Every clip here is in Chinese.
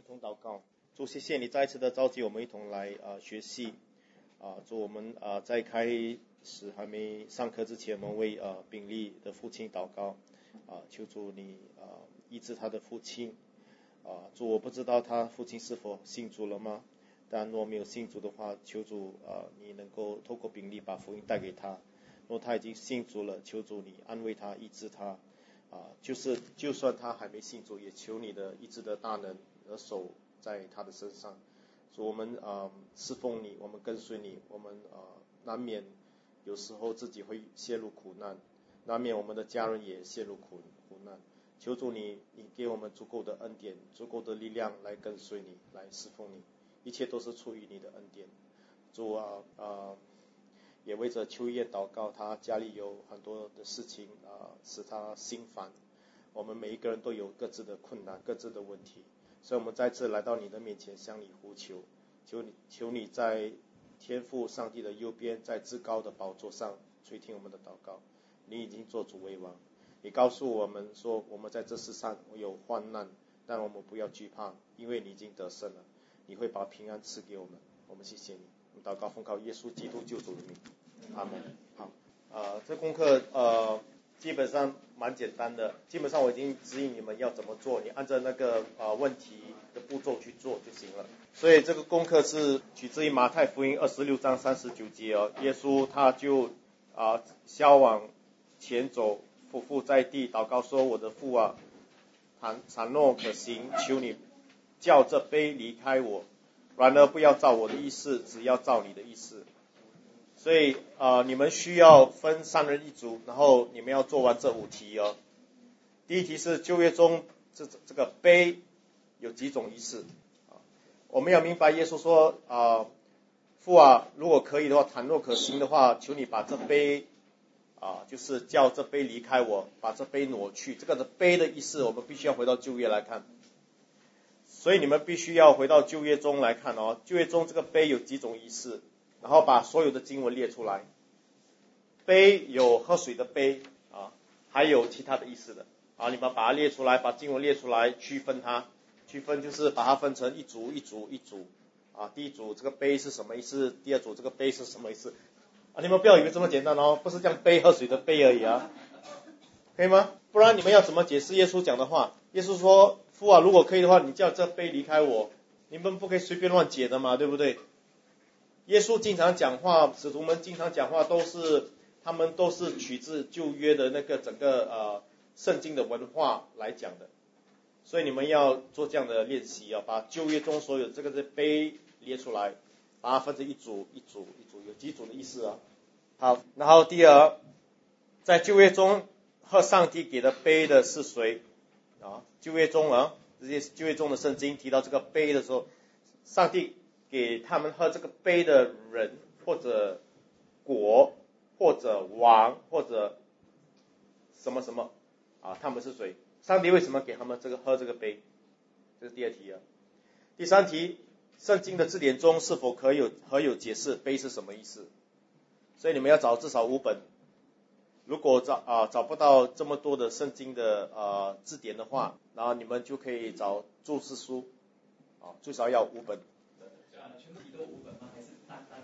同祷告。主，谢谢你再一次的召集我们一同来学习。主，我们在开始还没上课之前，我们为秉利的父亲祷告。求主你医治他的父亲。主，我不知道他父亲是否信主了吗？但若没有信主的话，求主你能够透过秉利把福音带给他。若他已经信主了，求主你安慰他，医治他。就算他还没信主，也求你的医治的大能和手在他的身上。主，我们侍奉你，我们跟随你，我们难免有时候自己会陷入苦难，难免我们的家人也陷入苦难。求主你给我们足够的恩典，足够的力量来跟随你，来侍奉你，一切都是出于你的恩典。主也为着秋叶祷告，他家里有很多的事情使他心烦。我们每一个人都有各自的困难，各自的问题，所以我们再次来到你的面前向你呼求，求你在天父上帝的右边，在至高的宝座上垂听我们的祷告。你已经做主为王，你告诉我们说，我们在这世上有患难，但我们不要惧怕，因为你已经得胜了，你会把平安赐给我们。我们谢谢你，我们祷告奉靠耶稣基督救主的名，阿门。好，这功课基本上蛮简单的，基本上我已经指引你们要怎么做，你按照那个问题的步骤去做就行了。所以这个功课是取自于马太福音26章39节耶稣他就消往前走，俯伏在地祷告说，我的父啊，倘若可行，求你叫这杯离开我，然而不要照我的意思，只要照你的意思。所以你们需要分3人1组，然后你们要做完这5题哦。第一题是旧约中这个杯有几种意思。我们要明白耶稣说父啊，如果可以的话，倘若可行的话，求你把这杯就是叫这杯离开我，把这杯挪去。这个的杯的意思我们必须要回到旧约来看，所以你们必须要回到旧约中来看哦。旧约中这个杯有几种意思，然后把所有的经文列出来。杯有喝水的杯还有其他的意思的你们把它列出来，把经文列出来，区分它。区分就是把它分成一组一组一组第一组这个杯是什么意思，第二组这个杯是什么意思你们不要以为这么简单不是这样杯喝水的杯而已可以吗？不然你们要怎么解释耶稣讲的话？耶稣说，父啊，如果可以的话，你叫这杯离开我。你们不可以随便乱解的嘛，对不对？耶稣经常讲话，使徒们经常讲话，他们都是取自旧约的那个整个圣经的文化来讲的。所以你们要做这样的练习把旧约中所有这个杯列出来，把它分成一组一组一组，有几组的意思好，然后第二，在旧约中喝上帝给的杯的是谁旧约中这些旧约中的圣经提到这个杯的时候，上帝给他们喝这个杯的人，或者国，或者王，或者什么什么他们是谁？上帝为什么给他们喝这个杯？这是第二题第三题，圣经的字典中是否可有解释杯是什么意思？所以你们要找至少5本。如果找不到这么多的圣经的字典的话，然后你们就可以找注释书最少要5本。 全部题都5本吗？还是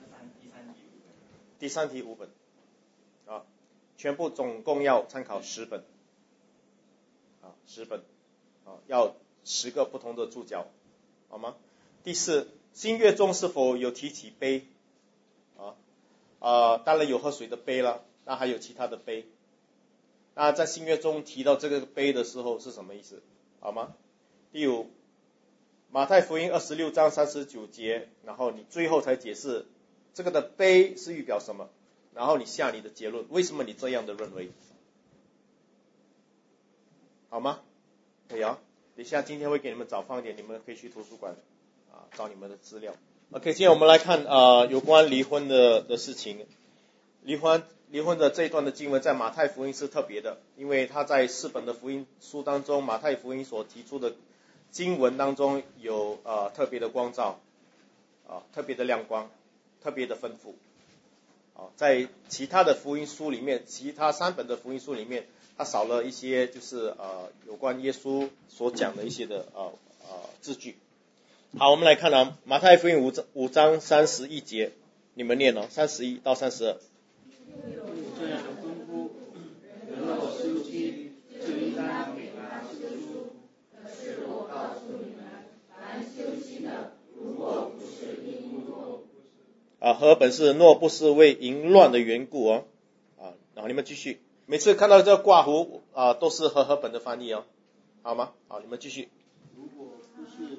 第三题5本全部总共要参考10本10本要10个不同的注脚，好吗？第4，新约中是否有提起杯当然有喝水的杯了，那还有其他的杯。那在新约中提到这个杯的时候是什么意思，好吗？第5，马太福音26章39节，然后你最后才解释这个的杯是预表什么，然后你下你的结论，为什么你这样的认为，好吗？可以等一下今天会给你们找放点，你们可以去图书馆找你们的资料。OK， 今天我们来看有关离婚的事情。离婚的这一段的经文在马太福音是特别的，因为它在4本的福音书当中，马太福音所提出的经文当中有特别的光照特别的亮光，特别的吩咐在其他的福音书里面，其他3本的福音书里面，它少了一些就是有关耶稣所讲的一些的字句。 好，我们来看啊，马太福音5章31节，你们念哦，31到32。 这样吩咐，人若休妻，就应当给他休书。可是我告诉你们，凡休妻的，如果不是因诺， 和本是诺不是为淫乱的缘故哦，然后你们继续，每次看到这个挂弧都是和本的翻译哦，好吗？好，你们继续。 如果不是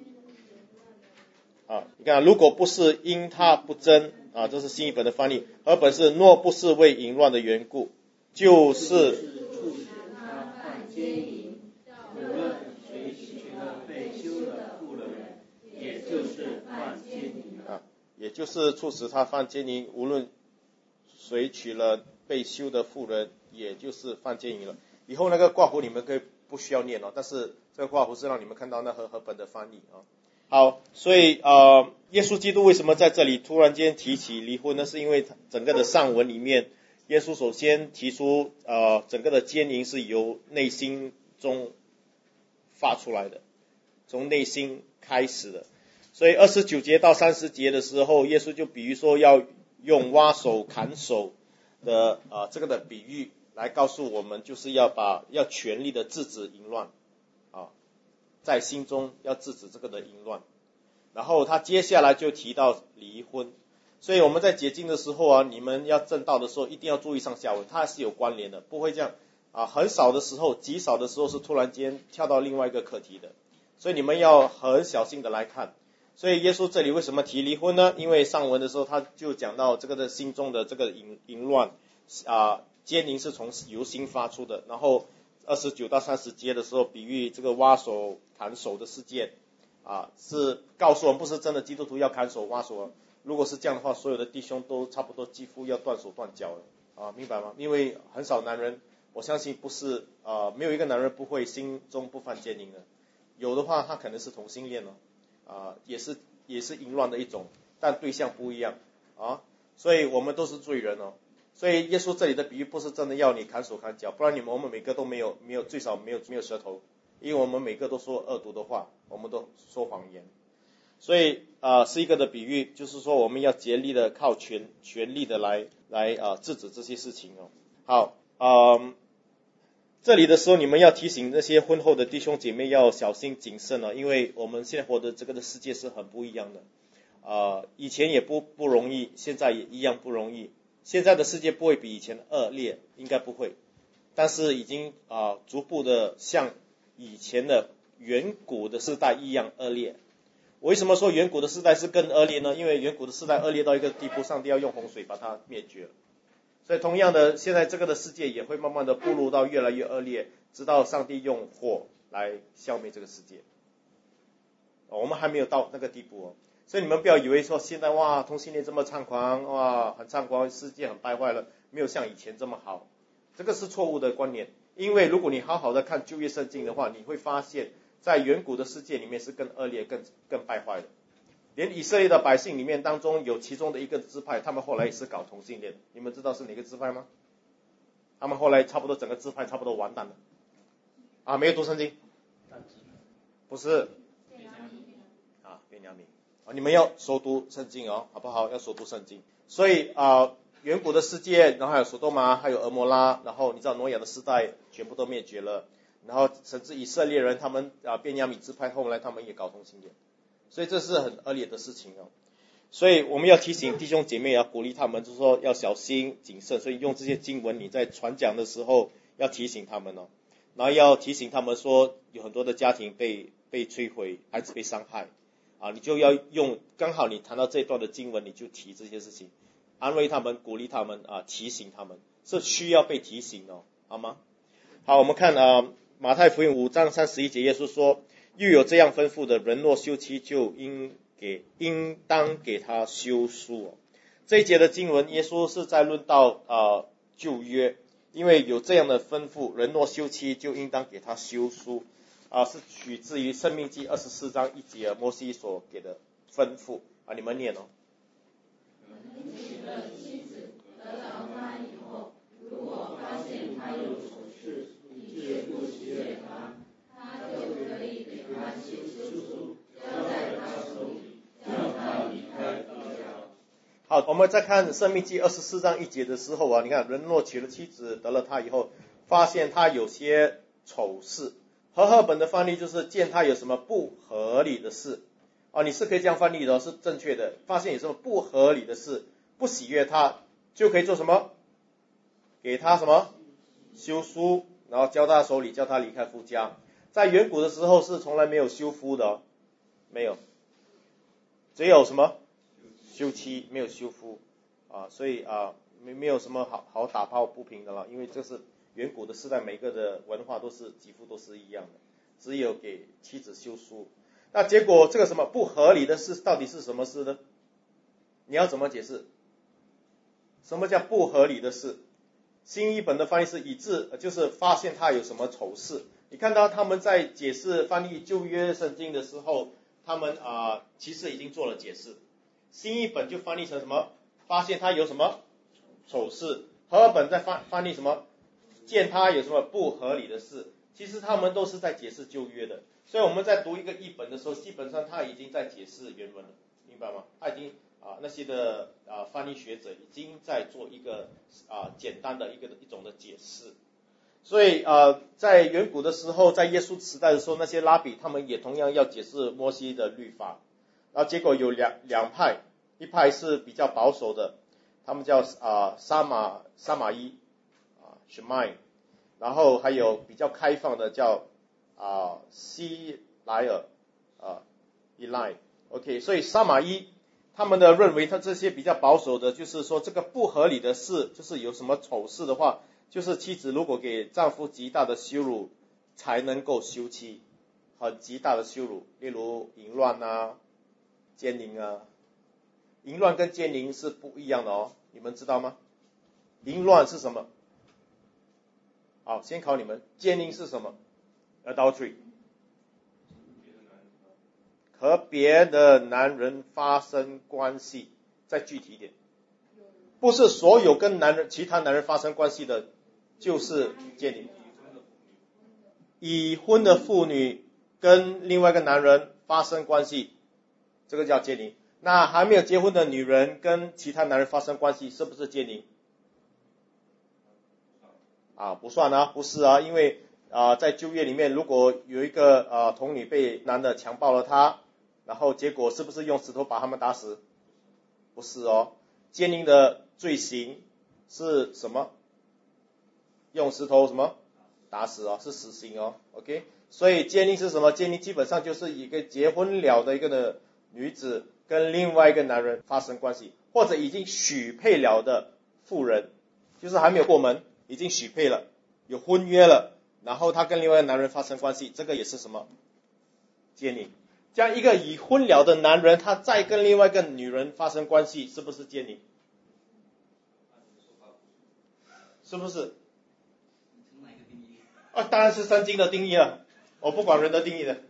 你看，如果不是因他不争这是新译本的翻译，和本是若不是为淫乱的缘故，就是促使他犯奸淫，无论谁娶了被休的妇人，也就是犯奸淫了。 也就是促使他犯奸淫，无论谁娶了被休的妇人，也就是犯奸淫了。以后那个挂弧你们可以不需要念但是这个挂弧是让你们看到那和本的翻译好，所以耶稣基督为什么在这里突然间提起离婚呢？是因为整个的上文里面，耶稣首先提出整个的奸淫是由内心中发出来的，从内心开始的。所以29节到30节的时候，耶稣就比喻说要用挖手砍手的这个的比喻来告诉我们，就是要全力的制止淫乱在心中要制止这个的淫乱。然后他接下来就提到离婚，所以我们在解经的时候你们要正道的时候一定要注意上下文，它是有关联的，不会这样很少的时候，极少的时候是突然间跳到另外一个课题的，所以你们要很小心的来看。所以耶稣这里为什么提离婚呢？因为上文的时候他就讲到这个的心中的这个淫乱奸淫是从由心发出的，然后29到30节的时候比喻这个挖手砍手的事件是告诉我们不是真的基督徒要砍手挖手如果是这样的话，所有的弟兄都差不多几乎要断手断脚了明白吗？因为很少男人，我相信不是没有一个男人不会心中不犯奸淫的，有的话他可能是同性恋也是淫乱的一种，但对象不一样所以我们都是罪人所以耶稣这里的比喻不是真的要你砍手砍脚，不然我们每个都没有最少没有舌头，因为我们每个都说恶毒的话，我们都说谎言，所以是一个的比喻，就是说我们要竭力的靠全力的来制止这些事情好这里的时候你们要提醒那些婚后的弟兄姐妹要小心谨慎因为我们现在活的这个的世界是很不一样的以前也不容易，现在也一样不容易。现在的世界不会比以前恶劣，应该不会，但是已经逐步的像以前的远古的世代一样恶劣。我为什么说远古的世代是更恶劣呢？因为远古的世代恶劣到一个地步，上帝要用洪水把它灭绝了。所以同样的，现在这个的世界也会慢慢的步入到越来越恶劣，直到上帝用火来消灭这个世界我们还没有到那个地步所以你们不要以为说现在同性恋这么猖狂很猖狂，世界很败坏了，没有像以前这么好，这个是错误的观念。因为如果你好好的看旧约圣经的话，你会发现在远古的世界里面是更恶劣更败坏的。连以色列的百姓里面当中有其中的一个支派，他们后来也是搞同性恋，你们知道是哪个支派吗？他们后来差不多整个支派差不多完蛋了没有读圣经？不是便雅悯你们要熟读圣经好不好？要熟读圣经。所以远古的世界，然后还有索多玛，还有俄摩拉，然后你知道挪亚的时代全部都灭绝了，然后甚至以色列人他们便雅悯支派后来他们也搞同性恋，所以这是很恶劣的事情所以我们要提醒弟兄姐妹，要鼓励他们，就是说要小心谨慎。所以用这些经文你在传讲的时候要提醒他们然后要提醒他们说有很多的家庭被摧毁，孩子被伤害你就要用刚好你谈到这一段的经文，你就提这些事情，安慰他们，鼓励他们提醒他们，是需要被提醒好吗？好，我们看马太福音5章31节，耶稣说又有这样吩咐的，人若休妻，就应当给他休书这一节的经文，耶稣是在论到旧约，因为有这样的吩咐，人若休妻，就应当给他休书是取自于申命记24章1节摩西所给的吩咐你们念娶了妻子得着她以后，如果发现她有丑事，以致不喜悦她，他就可以给她写休书，交在她好，我们再看申命记24章1节的时候啊，你看人若娶了妻子，得了她以后，发现她有些丑事，和合本的翻译就是见她有什么不合理的事啊，你是可以这样翻译的，是正确的。发现有什么不合理的事，不喜悦她，就可以做什么？给她什么？休书，然后交她手里，叫她离开夫家。在远古的时候是从来没有休夫的哦，没有，只有什么？休妻，没有休夫啊，所以啊没有什么好打抱不平的了，因为这是远古的时代，每个的文化都是几乎都是一样的，只有给妻子休书。那结果这个什么不合理的事到底是什么事呢？你要怎么解释？什么叫不合理的事？新译本的翻译是以致，就是发现他有什么丑事。你看到他们在解释翻译旧约圣经的时候，他们其实已经做了解释。新译本就翻译成什么？发现他有什么丑事。和合本在翻译什么？见他有什么不合理的事。其实他们都是在解释旧约的，所以我们在读一个译本的时候，基本上他已经在解释原文了，明白吗？他已经那些的翻译学者已经在做一个简单的一种的解释。所以在远古的时候，在耶稣时代的时候，那些拉比他们也同样要解释摩西的律法。然后结果有两派，一派是比较保守的，他们叫撒玛伊Shemai， 然后还有比较开放的叫希莱尔Eli。 OK， 所以撒玛伊他们的认为，他这些比较保守的，就是说这个不合理的事，就是有什么丑事的话，就是妻子如果给丈夫极大的羞辱才能够休妻，很极大的羞辱，例如淫乱奸淫淫乱跟奸淫是不一样的哦，你们知道吗？淫乱是什么？好，先考你们，奸淫是什么？ Adultery， 和别的男人发生关系，再具体一点，不是所有跟其他男人发生关系的就是奸淫。已婚的妇女跟另外一个男人发生关系，这个叫奸淫。那还没有结婚的女人跟其他男人发生关系，是不是奸淫？不算不是因为在旧约里面，如果有一个童女被男的强暴了她，然后结果是不是用石头把他们打死？不是哦，奸淫的罪行是什么？用石头什么打死是死刑哦。 OK， 所以奸淫是什么？奸淫基本上就是一个结婚了的一个的女子跟另外一个男人发生关系，或者已经许配了的妇人，就是还没有过门，已经许配了，有婚约了，然后他跟另外一个男人发生关系，这个也是什么？奸淫。这样一个已婚了的男人，他再跟另外一个女人发生关系，是不是奸淫？是不是？当然是圣经的定义了，我不管人的定义的。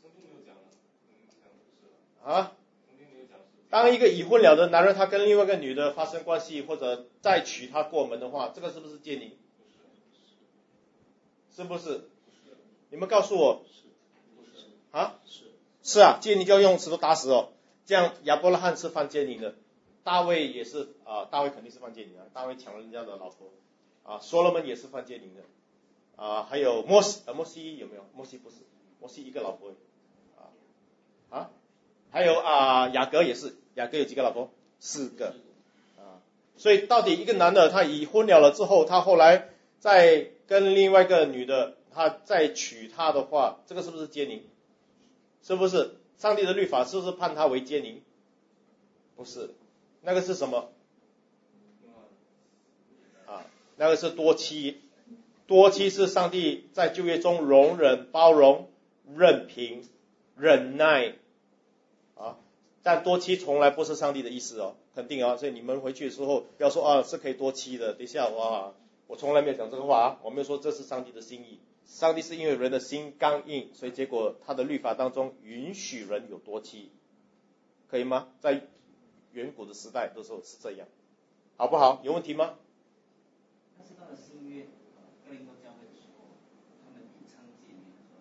当一个已婚了的男人，他跟另外一个女的发生关系，或者再娶她过门的话，这个是不是奸淫？是不是？你们告诉我。是奸淫就要用石头打死哦。这样亚伯拉罕是犯奸淫的，大卫也是大卫肯定是犯奸淫的，大卫抢了人家的老婆所罗门也是犯奸淫的还有摩西有没有？摩西不是，摩西一个老婆还有雅各也是，雅各有几个老婆？4个所以到底一个男的他已婚了之后，他后来再跟另外一个女的他再娶她的话，这个是不是奸淫？是不是？上帝的律法是不是判他为奸淫？不是，那个是什么那个是多妻。多妻是上帝在旧约中容忍、包容、任凭、忍耐但多妻从来不是上帝的意思肯定所以你们回去的时候不要说是可以多妻的，等一下我从来没有讲这个话我没有说这是上帝的心意。上帝是因为人的心刚硬，所以结果他的律法当中允许人有多妻，可以吗？在远古的时代的时候是这样，好不好？有问题吗？ 但是到了新约哥林多教会的时候，他们以娼妓联合，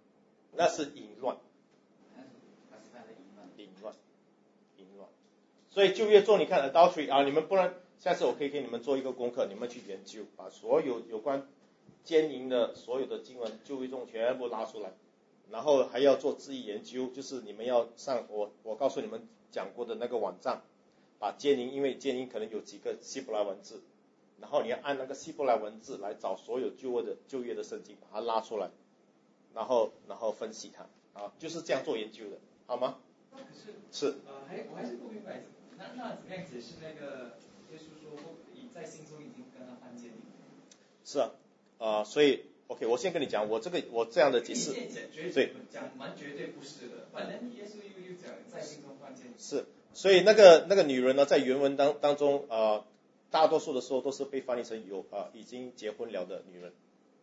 那是淫乱。 所以旧约中你看 adultery 啊，你们不然下次我可以给你们做一个功课，你们去研究，把所有有关奸淫的所有的经文旧约中全部拉出来，然后还要做字义研究，就是你们要上我告诉你们讲过的那个网站，把奸淫，因为奸淫可能有几个希伯来文字，然后你要按那个希伯来文字来找所有旧约的圣经，把它拉出来，然后分析它啊，就是这样做研究的，好吗？是。 我还是不明白，那怎么样解释那个耶稣说在心中已经跟他犯奸淫？ 是啊，所以 OK， 我先跟你讲，我这样的解释，对， 讲蛮绝对不是的，反正耶稣又讲在心中犯奸淫。 是，所以那个女人呢，在原文当中大多数的时候都是被翻译成已经结婚了的女人。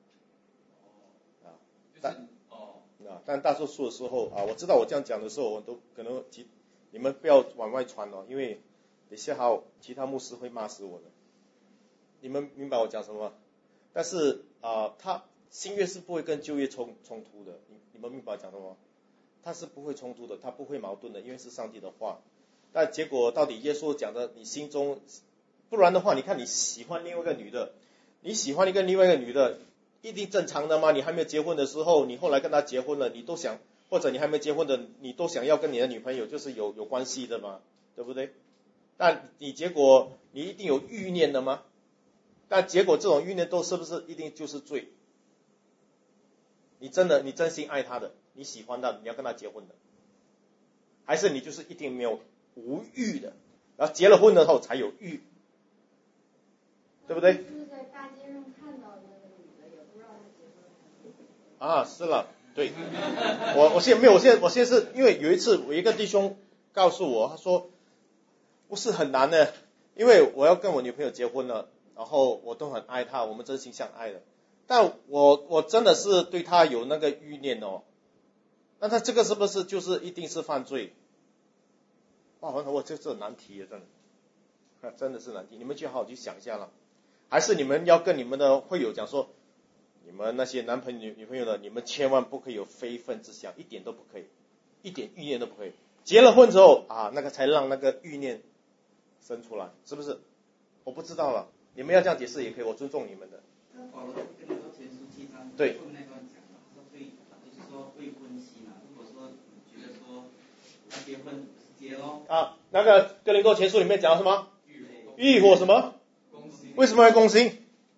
但大多数的时候我知道我这样讲的时候，我都可能你们不要往外传因为等下其他牧师会骂死我的。你们明白我讲什么吗？但是他新约是不会跟旧约冲突的，你们明白我讲什么吗？他是不会冲突的，他不会矛盾的，因为是上帝的话。但结果到底耶稣讲的，你心中，不然的话，你看你喜欢另外一个女的，你喜欢另外一个女的，一定正常的吗？你还没有结婚的时候，你后来跟她结婚了，你都想，或者你还没结婚的，你都想要跟你的女朋友就是有关系的嘛，对不对？但结果你一定有欲念的吗？但结果这种欲念都是不是一定就是罪？你真心爱她的，你喜欢她，你要跟她结婚的，还是你就是一定没有无欲的，然后结了婚了后才有欲，对不对？ 就是在大街上看到那个女的，也不知道她结婚了。 是了，对，我现在是因为有一次我一个弟兄告诉我，他说不是很难的，因为我要跟我女朋友结婚了，然后我都很爱她，我们真心相爱的，但我真的是对她有那个欲念那他这个是不是就是一定是犯罪？我这是难题啊，真的是难题，你们就好好去想一下了。还是你们要跟你们的会友讲说，你们那些男朋友女朋友的，你们千万不可以有非分之想，一点都不可以，一点欲念都不可以。结了婚之后那个才让那个欲念生出来，是不是？我不知道了，你们要这样解释也可以，我尊重你们的。 保罗跟你说前书7章对后面那段讲了，他说就是说未婚妻嘛，如果说你觉得说他结婚不是结咯那个哥林多前书里面讲什么？欲火什么？为什么要攻心？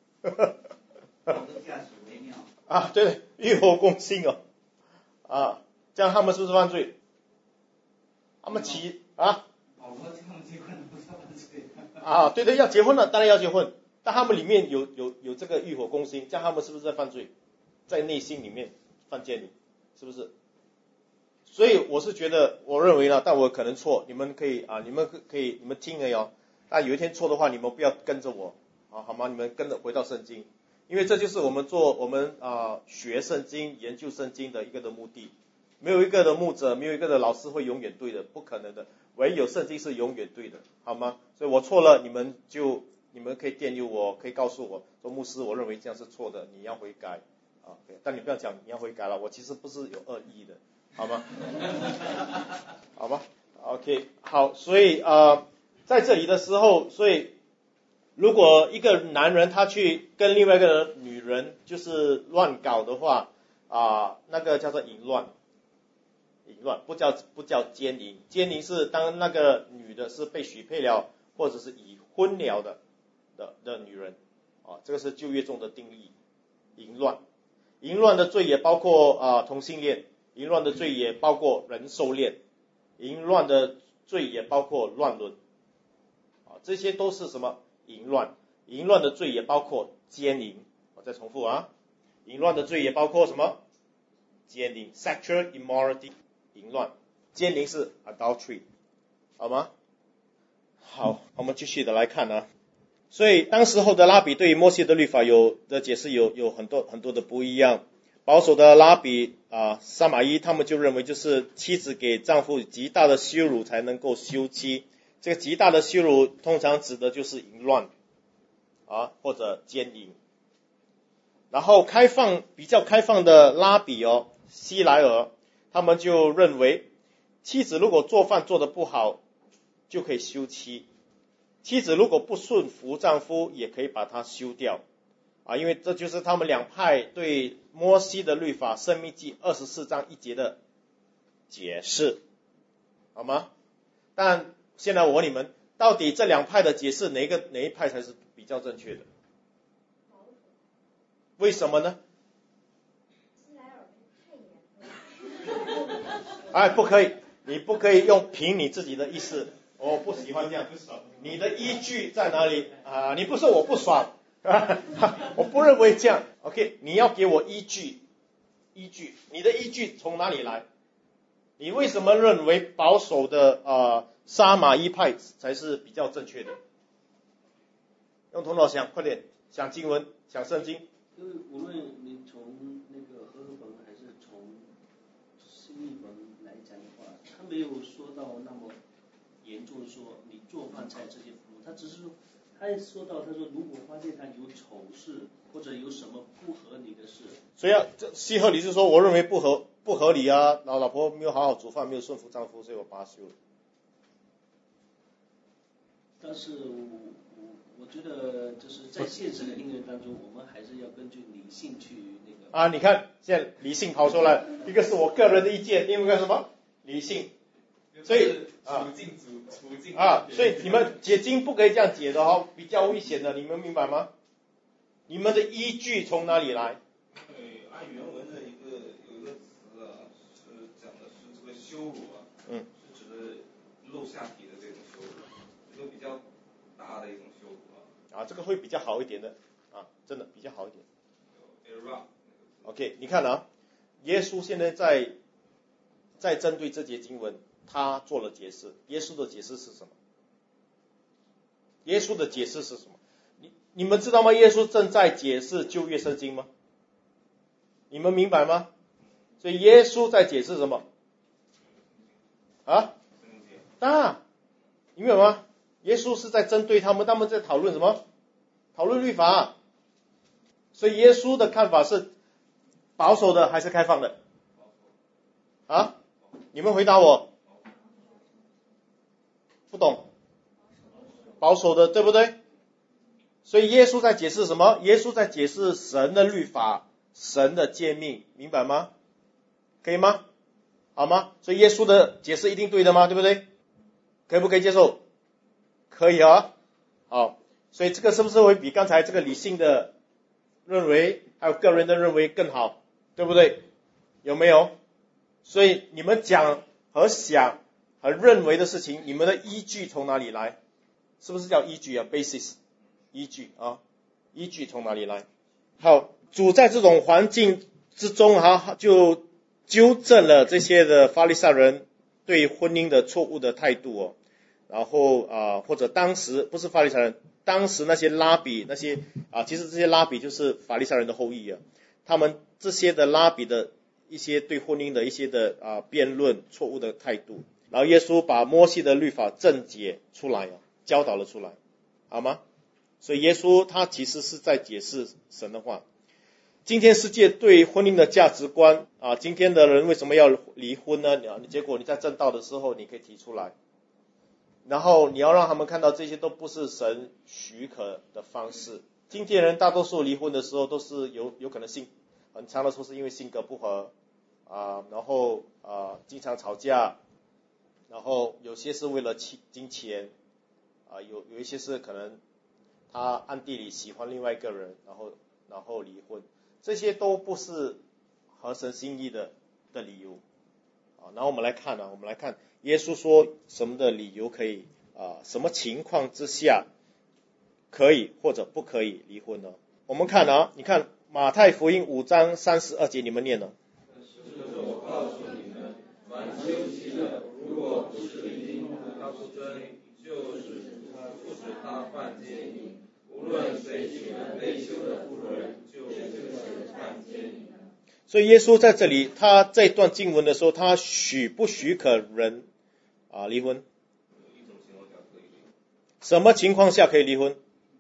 对，欲火攻心这样他们是不是犯罪？他们对，要结婚了，当然要结婚，但他们里面有这个欲火攻心，这样他们是不是在犯罪？在内心里面犯奸淫，是不是？所以我是觉得，我认为呢，但我可能错，你们可以你们听了但有一天错的话，你们不要跟着我好吗？你们跟着回到圣经，因为这就是我们学圣经、研究圣经的一个的目的。没有一个的牧者，没有一个的老师会永远对的，不可能的，唯有圣经是永远对的，好吗？所以我错了，你们可以电邮我，可以告诉我说，牧师，我认为这样是错的，你要悔改但你不要讲你要悔改了，我其实不是有恶意的，好吗？好吧 ，OK， 好，所以在这里的时候，所以如果一个男人他去跟另外一个女人就是乱搞的话那个叫做淫乱，不叫奸淫，奸淫是当那个女的是被许配了或者是已婚了的女人这个是旧约中的定义。淫乱的罪也包括同性恋，淫乱的罪也包括人兽恋，淫乱的罪也包括乱伦这些都是什么？淫乱。淫乱的罪也包括奸淫，我再重复淫乱的罪也包括什么？奸淫 sexual immorality， 淫乱。奸淫是 adultery， 好吗？好，我们继续的来看所以当时候的拉比对于摩西的律法的解释有很多很多的不一样。保守的拉比撒玛伊他们就认为就是妻子给丈夫极大的羞辱才能够休妻，这个极大的羞辱通常指的就是淫乱或者奸淫。然后比较开放的拉比希莱尔他们就认为妻子如果做饭做得不好， 就可以休妻。妻子如果不顺服丈夫，也可以把他休掉因为这就是他们两派对摩西的律法申命记24章1节的解释，好吗？但现在我问你们，到底这两派的解释哪一派才是比较正确的？为什么呢？不可以，你不可以用凭你自己的意思，我不喜欢这样。你的依据在哪里你不说我不爽我不认为这样。 OK， 你要给我依据，你的依据从哪里来？你为什么认为保守的沙马一派才是比较正确的？用头脑想，快点想经文，想圣经。 因为无论你从那个和合本还是从新译本来讲的话，他没有说到那么严重，说你做饭菜这些服务，他只是说，他说如果发现他有丑事或者有什么不合理的事， 所以这西合理是说，我认为不合理老婆没有好好煮饭，没有顺服丈夫，所以我把她休了。 但是我觉得就是在现实的姻缘当中，我们还是要根据理性去那个。 你看现在理性跑出来，一个是我个人的意见，另外一个什么理性，所以处境所以你们解经不可以这样解的比较危险的，你们明白吗？你们的依据从哪里来？ 按原文的有一个词是讲的是这个羞辱是指的露下体的这种羞辱，这个比较大的一种羞辱这个会比较好一点的真的比较好一点。OK， 你看耶稣现在在针对这节经文，他做了解释。耶稣的解释是什么？你们知道吗？耶稣正在解释旧约圣经吗？你们明白吗？所以耶稣在解释什么？明白吗？耶稣是在针对他们在讨论什么？讨论律法。所以耶稣的看法是保守的还是开放的？你们回答我。不懂。保守的，对不对？所以耶稣在解释什么？耶稣在解释神的律法，神的诫命，明白吗？可以吗？好吗？所以耶稣的解释一定对的吗？对不对？可以不可以接受？可以好，所以这个是不是会比刚才这个理性的认为还有个人的认为更好？对不对？有没有？所以你们讲和想和认为的事情，你们的依据从哪里来？是不是叫依据basis？ 依据从哪里来？好，主在这种环境之中就纠正了这些的法利赛人对婚姻的错误的态度然后或者当时不是法利赛人，当时那些拉比其实这些拉比就是法利赛人的后裔他们这些的拉比的一些对婚姻的一些的辩论错误的态度，然后耶稣把摩西的律法正解出来教导了出来，好吗？所以耶稣他其实是在解释神的话。今天世界对婚姻的价值观今天的人为什么要离婚呢？结果你在正道的时候你可以提出来，然后你要让他们看到这些都不是神许可的方式。今天人大多数离婚的时候都是有可能很长的时候是因为性格不合然后经常吵架，然后有些是为了金钱有一些是可能他暗地里喜欢另外一个人，然后离婚，这些都不是合神心意的理由然后我们来看耶稣说什么的理由可以什么情况之下可以或者不可以离婚呢？我们看你看马太福音5章32节，你们念了。 我告诉你们，凡休妻的，如果不是已经和他不贞，就是不使他犯奸淫，无论谁娶了被休的妇人，就是犯奸淫。 所以耶稣在这里，他这段经文的时候，他许不许可人离婚？什么情况下可以离婚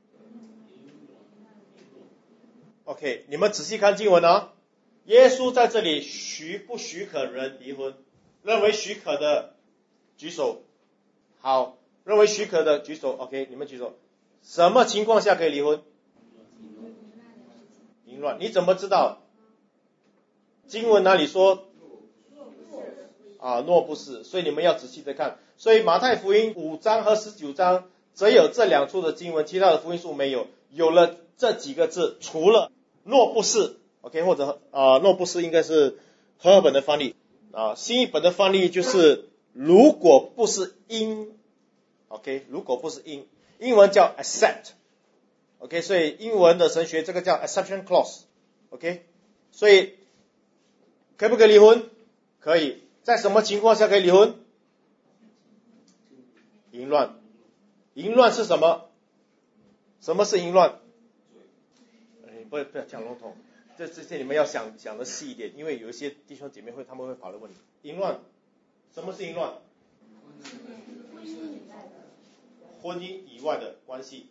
？OK， 你们仔细看经文耶稣在这里许不许可人离婚？认为许可的举手。好， 认为许可的举手 ，OK， 你们举手。什么情况下可以离婚？淫乱，你怎么知道？经文哪里说？若不是，所以你们要仔细的看。所以马太福音5章和19章只有这2处的经文，其他的福音书没有。有了这几个字，除了若不是 ，OK， 或者若不是应该是和合本的翻译新译本的翻译就是如果不是因 ，OK， 如果不是因，英文叫 except。OK， 所以英文的神学这个叫 exception clause。OK， 所以可不可以离婚？可以。在什么情况下可以离婚？淫乱。淫乱是什么？什么是淫乱？不要讲笼统，这些你们要想的细一点，因为有一些弟兄姐妹他们会法律问你。淫乱，什么是淫乱？婚姻以外的关系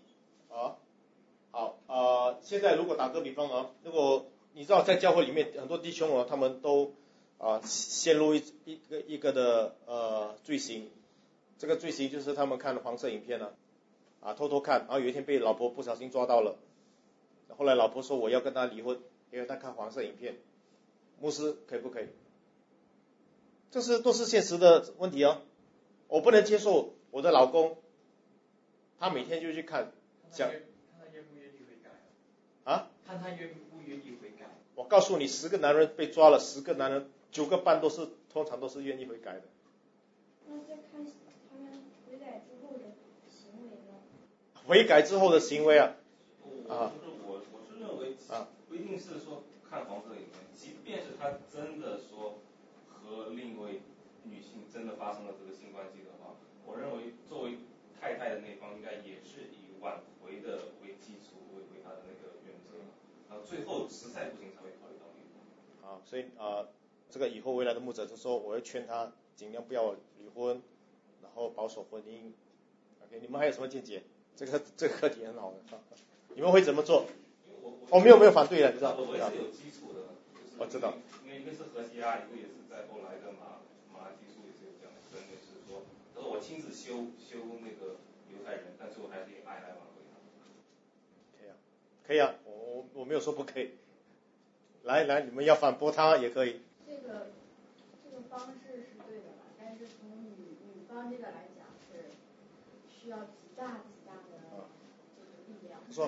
好，现在如果打个比方如果你知道在教会里面很多弟兄他们都陷入一个的罪行，这个罪行就是他们看黄色影片偷偷看，然后有一天被老婆不小心抓到了，后来老婆说我要跟他离婚，因为他看黄色影片，牧师可以不可以？这都是现实的问题我不能接受我的老公他每天就去看， 看他愿不愿意悔改看他愿不愿意悔改。 我告诉你，10个男人被抓了，10个男人9个半通常都是愿意悔改的。 那再看他们悔改之后的行为呢？ 悔改之后的行为我是认为不一定是说看黄色影片，即便是他真的说和另一位女性真的发生了这个性关系的话，我认为作为太太的那方应该也是以挽回的为基础为他的那个原则，最后实在不行才会考虑到离婚。 所以这个以后未来的牧者就说，我会劝他尽量不要离婚，然后保守婚姻。OK， 你们还有什么见解？这个课题很好的，你们会怎么做？没有反对的，你知道？ 我也是有基础的， 我知道。 因为一个是荷西阿，一个也是在后来的马拉基书也是有这样的分类，是说，他说我亲自修那个犹太人，但最后还是以爱来挽回他。 可以我没有说不可以。来，你们要反驳他也可以。 这个方式是对的吧？但是从女方这个来讲是需要极大的这个力量。 他说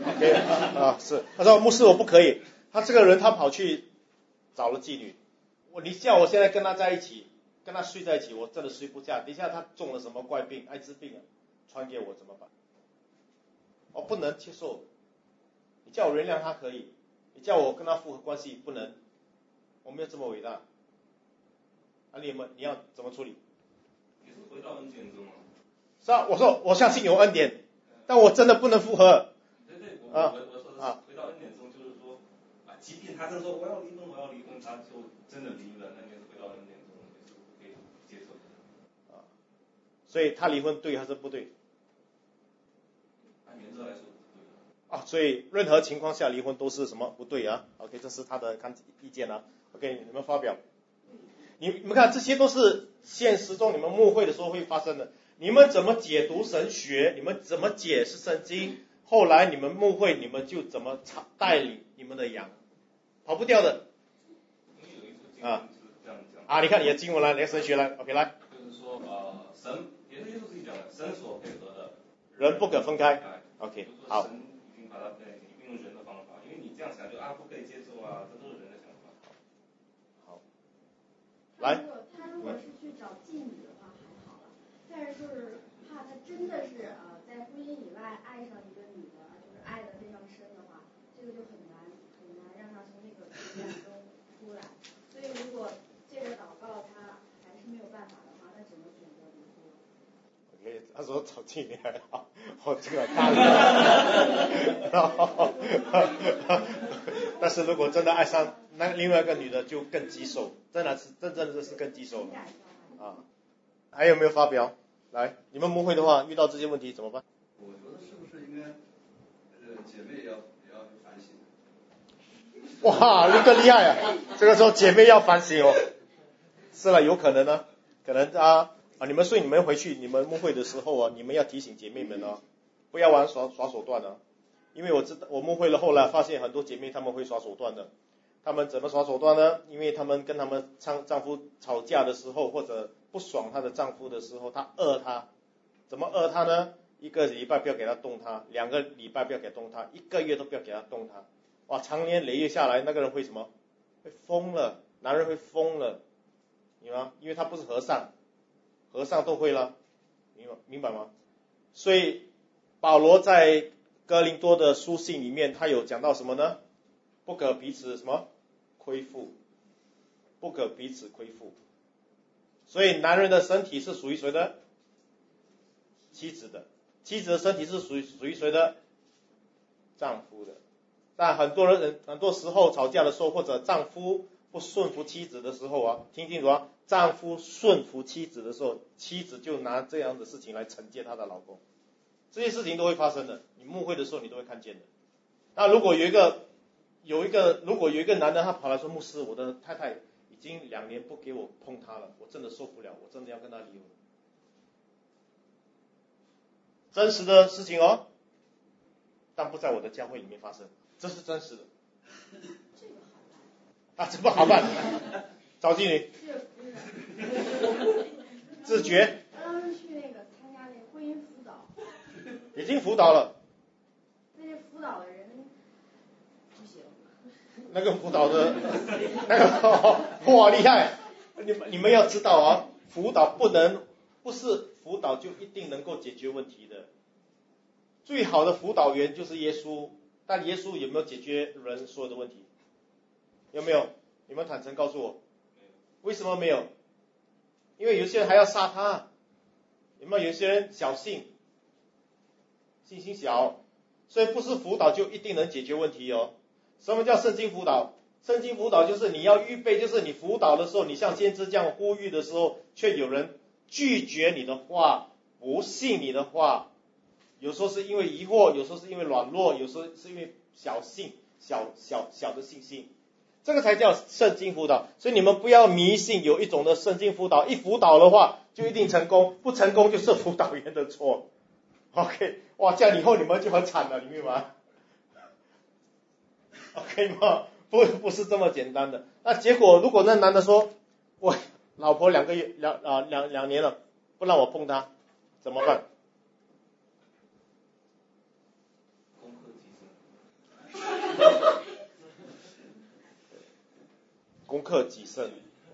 OK 是，他说牧师我不可以，他这个人他跑去找了妓女，你叫我现在跟他在一起，跟他睡在一起，我真的睡不下。等一下他中了什么怪病，艾滋病传给我怎么办？我不能接受。你叫我原谅他可以，你叫我跟他复合关系不能，我没有这么伟大。你要怎么处理？ 也是回到恩典中是我说我相信有恩典，但我真的不能复合。 对，我说的是回到恩典中，就是说即便他真说我要离婚，他就真的离了，那就是回到恩典中也是可以接受的。 所以他离婚对还是不对？ 按原则来说是对的。 所以任何情况下离婚都是什么不对？OK， 这是他的意见OK， 你们发表。你们看，这些都是现实中你们牧会的时候会发生的。你们怎么解读神学？你们怎么解释圣经？后来你们牧会，你们就怎么带领你们的羊，跑不掉的。 因为有一处经文是这样讲。 你看你的经文来，你的神学来 ，OK 来。 就是说神也是耶稣自己讲的，神所配合的， 人不可分开。OK， 好。 神已经把它在一起，并用人的方法，因为你这样想就不可以接受这都是人的想法。 好。来。 他如果是去找妓女的话还好了，但是就是怕他真的是在婚姻以外爱上一个女的，就是爱得非常深的话，这个就很难让他从那个情感中出来。所以如果借着祷告他还是没有办法的话，那只能选择离婚。 OK， 他说找妓女还好，这个大了。但是如果真的爱上另外一个女的，就更棘手，真的是更棘手了。还有没有发表？来，你们牧会的话，遇到这些问题怎么办？ 我觉得是不是应该姐妹也要反省？ 哇，你更厉害这个时候姐妹要反省是了，有可能可能所以你们回去你们牧会的时候啊，你们要提醒姐妹们啊，不要玩耍手段啊。因为我牧会了，后来发现很多姐妹她们会耍手段的。她们怎么耍手段呢？因为她们跟她们丈夫吵架的时候，或者不爽她的丈夫的时候，她讹他。怎么讹他呢？1个礼拜不要给他动他，2个礼拜不要给他动他，1个月都不要给他动他。哇，长年累月下来，那个人会什么？会疯了，男人会疯了，明白吗？因为他不是和尚，和尚都会了，明白吗？所以保罗在哥林多的书信里面，他有讲到什么呢？不可彼此什么亏负，不可彼此亏负。所以男人的身体是属于谁的？妻子的。妻子的身体是属于谁的？丈夫的。但很多时候吵架的时候，或者丈夫不顺服妻子的时候啊，听清楚啊，丈夫顺服妻子的时候，妻子就拿这样的事情来惩戒她的老公。这些事情都会发生的，你牧会的时候你都会看见的。那如果有一个男的他跑来说，牧师，我的太太已经2年不给我碰她了，我真的受不了，我真的要跟她离婚。真实的事情哦，但不在我的教会里面发生，这是真实的。这不好办。赵经理，自觉。 当时去参加婚姻辅导， 已经辅导了。 那辅导的人不行。 那个辅导的，哇厉害！你们要知道啊，辅导不是辅导就一定能够解决问题的。最好的辅导员就是耶稣，但耶稣有没有解决人所有的问题？有没有？你们坦诚告诉我，为什么没有？因为有些人还要杀他，有没有？有些人小信心小，所以不是辅导就一定能解决问题哦。什么叫圣经辅导？圣经辅导就是你要预备，就是你辅导的时候，你像先知这样呼吁的时候，却有人拒绝你的话，不信你的话。有时候是因为疑惑，有时候是因为软弱，有时候是因为小的信心，这个才叫圣经辅导。所以你们不要迷信有一种的圣经辅导，一辅导的话就一定成功，不成功就是辅导员的错。OK， 哇，这样以后你们就很惨了，你明白吗 ？OK 吗？不是这么简单的。那结果如果那男的说，我老婆2年了，不让我碰她，怎么办？攻克己胜。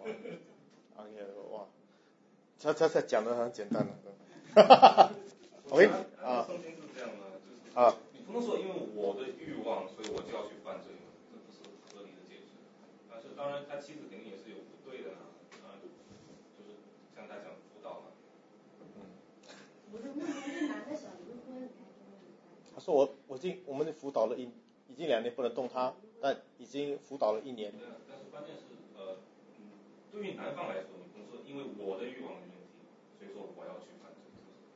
哇，他讲的很简单的。OK 啊。 圣经是这样的，就是你不能说因为我的欲望，所以我就要去犯罪，这不是合理的解释。但是当然，他妻子肯定也是有不对的就是像他讲辅导嘛。 不是，问题是男的想离婚。 他说我们辅导了已经2年不能动他，但已经辅导了1年。 但是关键是对于男方来说，你不能说因为我的欲望的问题，所以说我要去犯罪。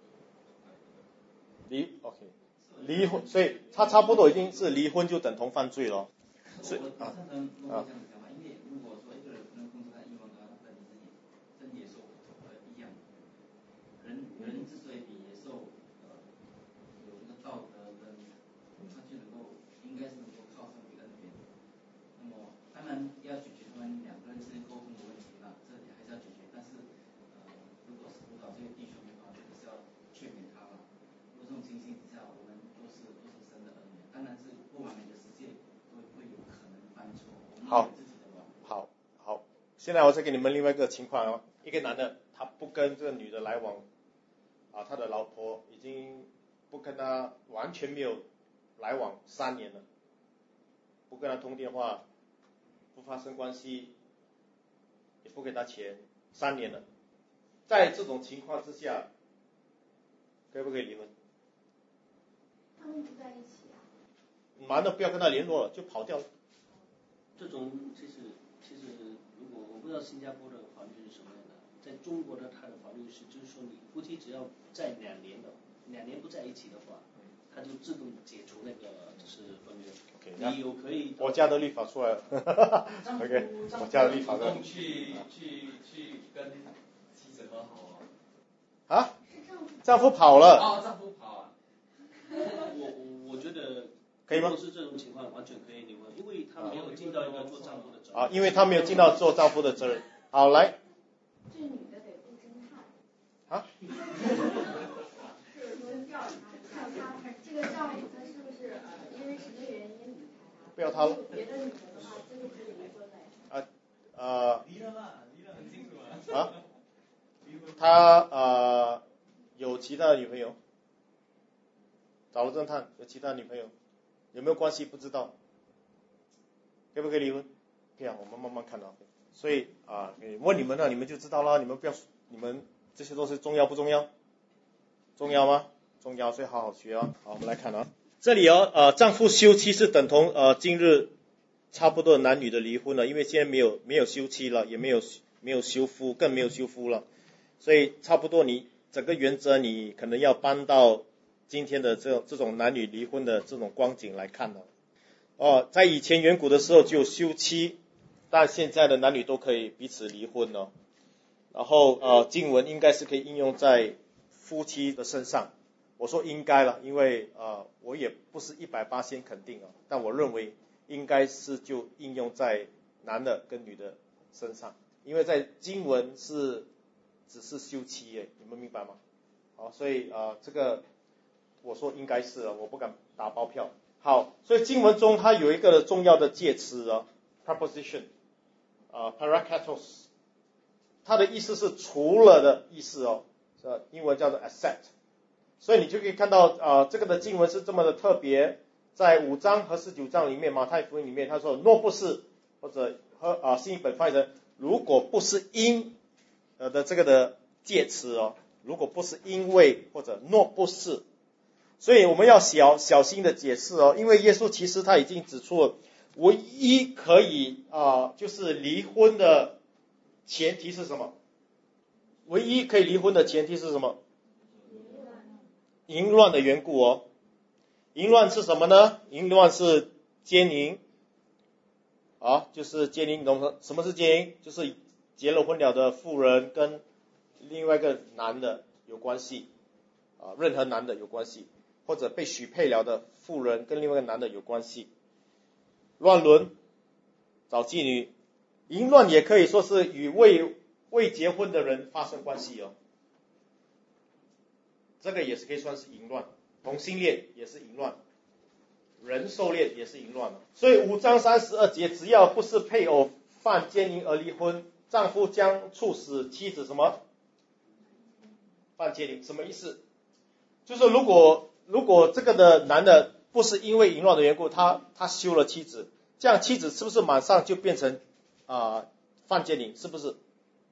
离婚，所以他差不多已经是离婚就等同犯罪了。 是啊。这样子讲嘛，因为如果说一个人不能控制他欲望的话，他本身跟野兽一样。人之所以比野兽有这个道德跟，他就应该是能够靠上别人那边。那么当然要解决他们2个人之间沟通的问题了，这里还是要解决。但是如果是辅导这个弟兄的话，这个是要劝勉他了。如果这种情形之下，我们都是神的儿女，当然是不完美的世界都会有可能犯错。 好，现在我再给你们另外一个情况哦，一个男的他不跟这个女的来往啊，他的老婆已经不跟他完全没有来往3年了，不跟他通电话，不发生关系，也不给他钱，3年了。在这种情况之下，可不可以离婚？ 他们不在一起啊。 男的不要跟他联络了，就跑掉了。 这种其实如果我不知道新加坡的法律是什么样的，在中国的他的法律是就是说你夫妻只要在2年不在一起的话，他就自动解除那个就是婚约。你有可以国家的律法出来了。OK， 国家的律法主动去跟妻子和好啊。 丈夫跑了。 哦，丈夫跑啊。 我觉得可以吗？ 如果是这种情况，完全可以离婚，因为他没有尽到一个做丈夫的责任。 啊，因为他没有尽到做丈夫的责任。好，来。 这女的得不侦探。 啊？ 是说调查他这个丈夫他是不是因为什么原因离开他？ 不要他了。 别的女的的话，这就可以离婚了。 离了嘛，离了很清楚了。 啊？他有其他的女朋友，找了侦探，有其他的女朋友，有没有关系不知道，可不可以离婚？可以啊，我们慢慢看啊。所以问你们了，你们就知道了。你们不要，你们这些都是重要不重要？重要吗？重要，所以好好学啊。好，我们来看啊，这里丈夫休妻是等同今日差不多男女的离婚了，因为现在没有休妻了，也没有休夫，更没有休夫了，所以差不多你整个原则你可能要搬到今天的这种男女离婚的这种光景来看了。在以前远古的时候只有休妻，但现在的男女都可以彼此离婚了。然后经文应该是可以应用在夫妻的身上。我说应该了，因为我也不是100%肯定但我认为应该是就应用在男的跟女的身上，因为在经文只是休妻你们明白吗？好，所以这个我说应该是我不敢打包票。好，所以经文中它有一个重要的介词preposition parakatos， 它的意思是除了的意思英文叫做 except。所以你就可以看到这个的经文是这么的特别，在5章和19章里面，马太福音里面他说若不是，或者新译本翻译成如果不是因的这个的介词如果不是因为或者若不是，所以我们要小心的解释因为耶稣其实他已经指出了唯一可以就是离婚的前提是什么？唯一可以离婚的前提是什么？淫乱的缘故淫乱是什么呢？淫乱是奸淫就是奸淫，你懂什么是奸淫？就是结了婚了的妇人跟另外一个男的有关系任何男的有关系，或者被许配了的妇人跟另外一个男的有关系。乱伦，找妓女。淫乱也可以说是与未结婚的人发生关系这个也是可以算是淫乱。同性恋也是淫乱，人兽恋也是淫乱所以5章32节，只要不是配偶犯奸淫而离婚，丈夫将处死妻子什么？犯奸淫。什么意思？就是如果这个的男的不是因为淫乱的缘故，他休了妻子，这样妻子是不是马上就变成犯奸淫？是不是？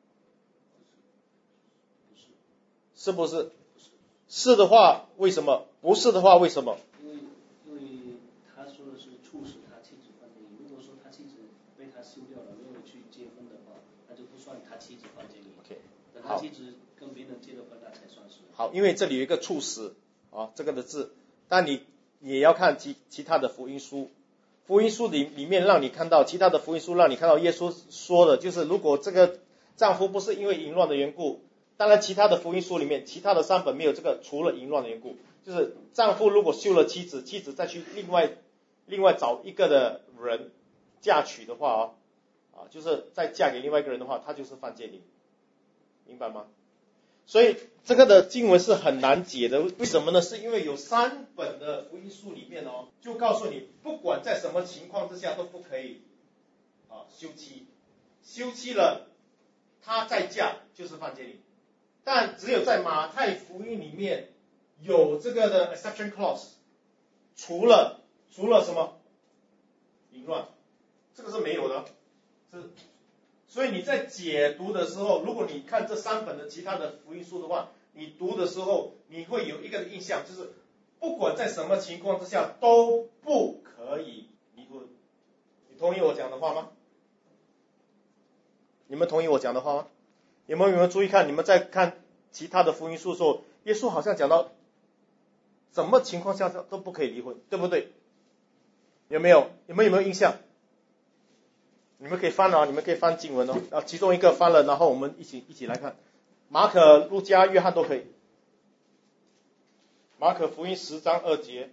是不是？是的话为什么？不是的话为什么？ 因为他说的是促使他妻子犯奸淫。如果说他妻子被他休掉了，没有去结婚的话，那就不算他妻子犯奸淫。等他妻子跟别人结了婚，那才算是。 好，因为这里有一个促使这个的字，但你也要看其他的福音书。福音书里面让你看到，其他的福音书让你看到耶稣说的就是如果这个丈夫不是因为淫乱的缘故，当然其他的福音书里面其他的3本没有这个除了淫乱的缘故，就是丈夫如果休了妻子，妻子再去另外找一个的人嫁娶的话就是再嫁给另外一个人的话，他就是犯奸淫，明白吗？所以这个的经文是很难解的，为什么呢？是因为有3本的福音书里面就告诉你不管在什么情况之下都不可以休妻，休妻了他再嫁就是犯奸淫。但只有在马太福音里面有这个的 exception clause， 除了什么？淫乱，这个是没有的。所以你在解读的时候，如果你看这3本的其他的福音书的话，你读的时候你会有一个印象，就是不管在什么情况之下都不可以离婚。你同意我讲的话吗？你们同意我讲的话吗？有没有注意看？你们在看其他的福音书的时候，耶稣好像讲到什么情况下都不可以离婚，对不对？有没有印象？你们可以翻你们可以翻经文其中一个翻了，然后我们一起来看。马可、路加、约翰都可以。 马可福音10章2节。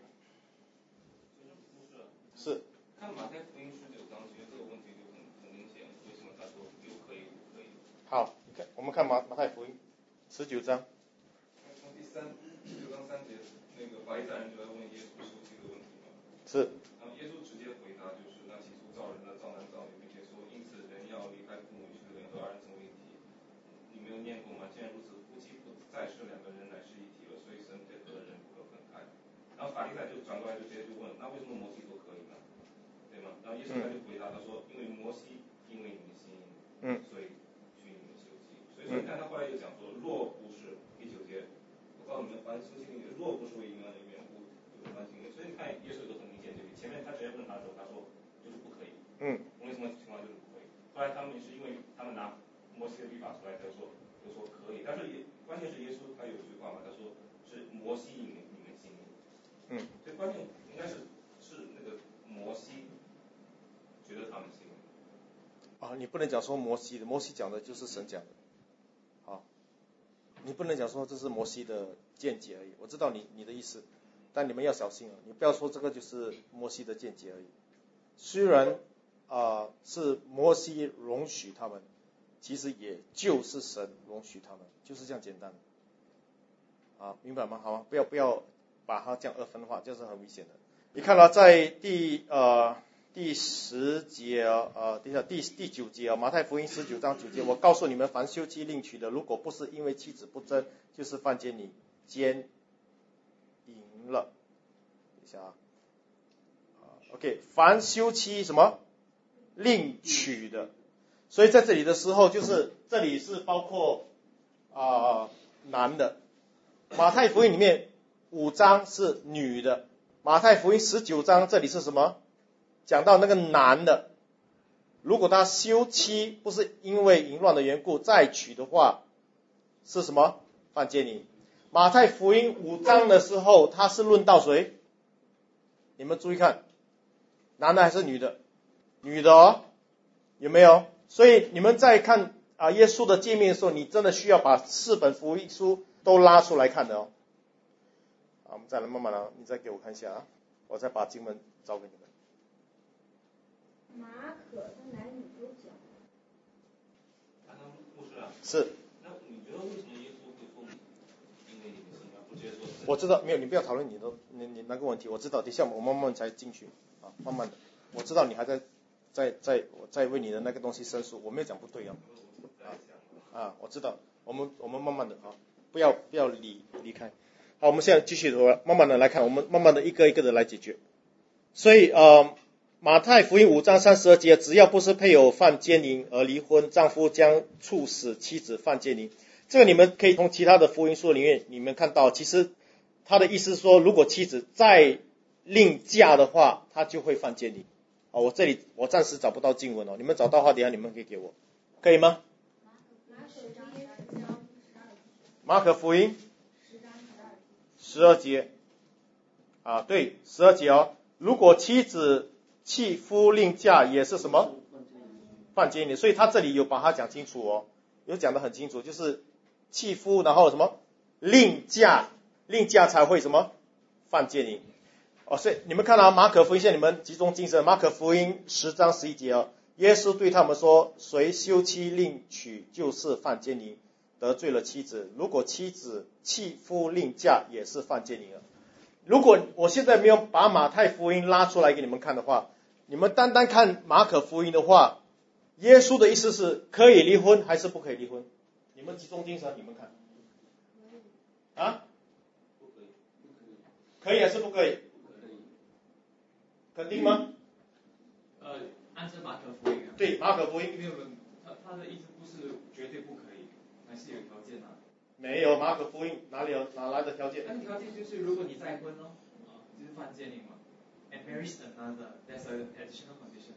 是。 看马太福音19章，其实这个问题就很明显，为什么他说又可以不可以？ 好，我们看马太福音19章。 从19章3节，那个法利赛人就在问耶稣休妻的问题嘛。 是。 然后耶稣直接回答就是：那起初造人的造男造女，并且说因此人要离开父母与子女和二人成为一体。你没有念过吗？既然如此，夫妻不再是两个人，乃是一体了，所以神配合的人不可分开。然后法利赛就转过来就直接就问：那为什么摩西说可以呢？对吗？然后耶稣他就回答他说：因为摩西因为你们心意，所以许你们休妻。所以说你看他后来又讲说，若不是第9节，我告诉你们，凡休妻令，若不是为淫乱的缘故，就是犯禁令。所以你看耶稣有个很明显对比，前面他直接问他的时候，他说就是不可以。为什么情况就是不可以？后来他们是因为他们拿摩西的律法出来，就说可以，但是关键是耶稣他有一句话嘛，他说是摩西引你们心意。所以关键应该是那个摩西觉得他们心意。 你不能讲说摩西的，摩西讲的就是神讲的。好，你不能讲说这是摩西的见解而已。我知道你的意思，但你们要小心你不要说这个就是摩西的见解而已。虽然是摩西容许他们，其实也就是神容许他们，就是这样简单。明白吗？好吗？不要把它这样二分化，这是很危险的。你看到在第10节第9节马太福音19章9节，我告诉你们，凡休妻另娶的，如果不是因为妻子不贞，就是犯奸淫了。等一下OK， 凡休妻什么另娶的，所以在这里的时候，就是这里是包括男的。马太福音里面5章是女的，马太福音19章这里是什么？讲到那个男的，如果他休妻不是因为淫乱的缘故再娶的话，是什么？犯奸淫。马太福音5章的时候，他是论到谁？你们注意看，男的还是女的？女的有没有？所以你们在看耶稣的诫命的时候，你真的需要把4本福音书都拉出来看的我们再来慢慢你再给我看一下我再把经文找给你们。 马可他男女都讲。 牧师是。 那你觉得为什么耶稣会说因为你们心不直接说？ 我知道，没有，你不要讨论你那个问题，我知道，等一下我慢慢才进去慢慢的，我知道你还在为你的那个东西申诉，我没有讲不对我知道，我们慢慢的不要离开。好，我们现在继续慢慢的来看，我们慢慢的一个一个的来解决。所以马太福音5章32节，只要不是配偶犯奸淫而离婚，丈夫将处死妻子犯奸淫。这个你们可以从其他的福音书里面你们看到，其实他的意思是说，如果妻子再另嫁的话，他就会犯奸淫。我这里我暂时找不到经文你们找到的话，等一下你们可以给我，可以吗？马可福音12节对，12节如果妻子弃夫另嫁，也是什么？犯奸淫。所以他这里有把它讲清楚有讲得很清楚，就是弃夫然后什么另嫁才会什么犯奸淫所以你们看马可福音，现在你们集中精神，马可福音10章11节耶稣对他们说，谁休妻另娶就是犯奸淫，得罪了妻子，如果妻子弃夫另嫁，也是犯奸淫了。如果我现在没有把马太福音拉出来给你们看的话，你们单单看马可福音的话，耶稣的意思是可以离婚还是不可以离婚？你们集中精神，你们看可以还是不可以？肯定吗？ 按照马可福音对，马可福音没有人，他的意思不是绝对不可以，还是有条件没有，马可福音哪来的条件？ 那条件就是如果你再婚就是犯奸淫嘛。And marries another, that's an additional condition.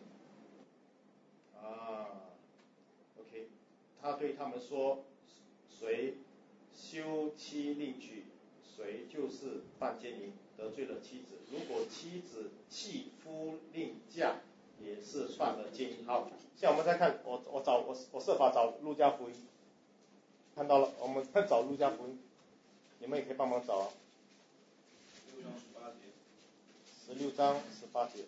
OK， 他对他们说，谁休妻另娶，谁就是犯奸淫，得罪了妻子。如果妻子弃夫另嫁，也是犯了奸淫。好，现在我们再看，我设法找路加福音，看到了，我们再找路加福音，你们也可以帮忙找 16章18节。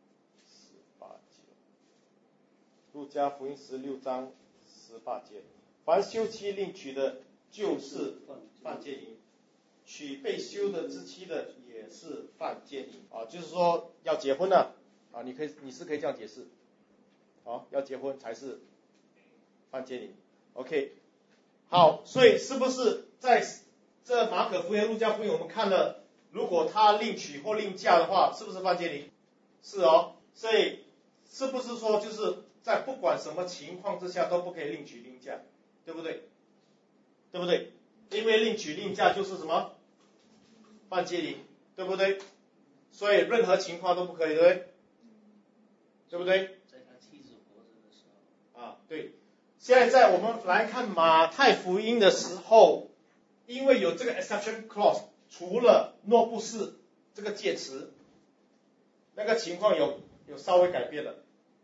路加福音16章18节，凡休妻另娶的，就是犯奸淫；娶被休的之妻的，也是犯奸淫。就是说要结婚了你是可以这样解释，要结婚才是犯奸淫。OK， 好，所以是不是在这马可福音、路加福音我们看了，如果他另娶或另嫁的话，是不是犯奸淫？是所以是不是说就是在不管什么情况之下都不可以另娶另嫁，对不对？对不对？因为另娶另嫁就是什么？犯奸淫，对不对？所以任何情况都不可以，对不对？对不对？ 在他妻子活着的时候。 对。现在我们来看马太福音的时候，因为有这个 exception clause， 除了若不是这个介词，那个情况有稍微改变了。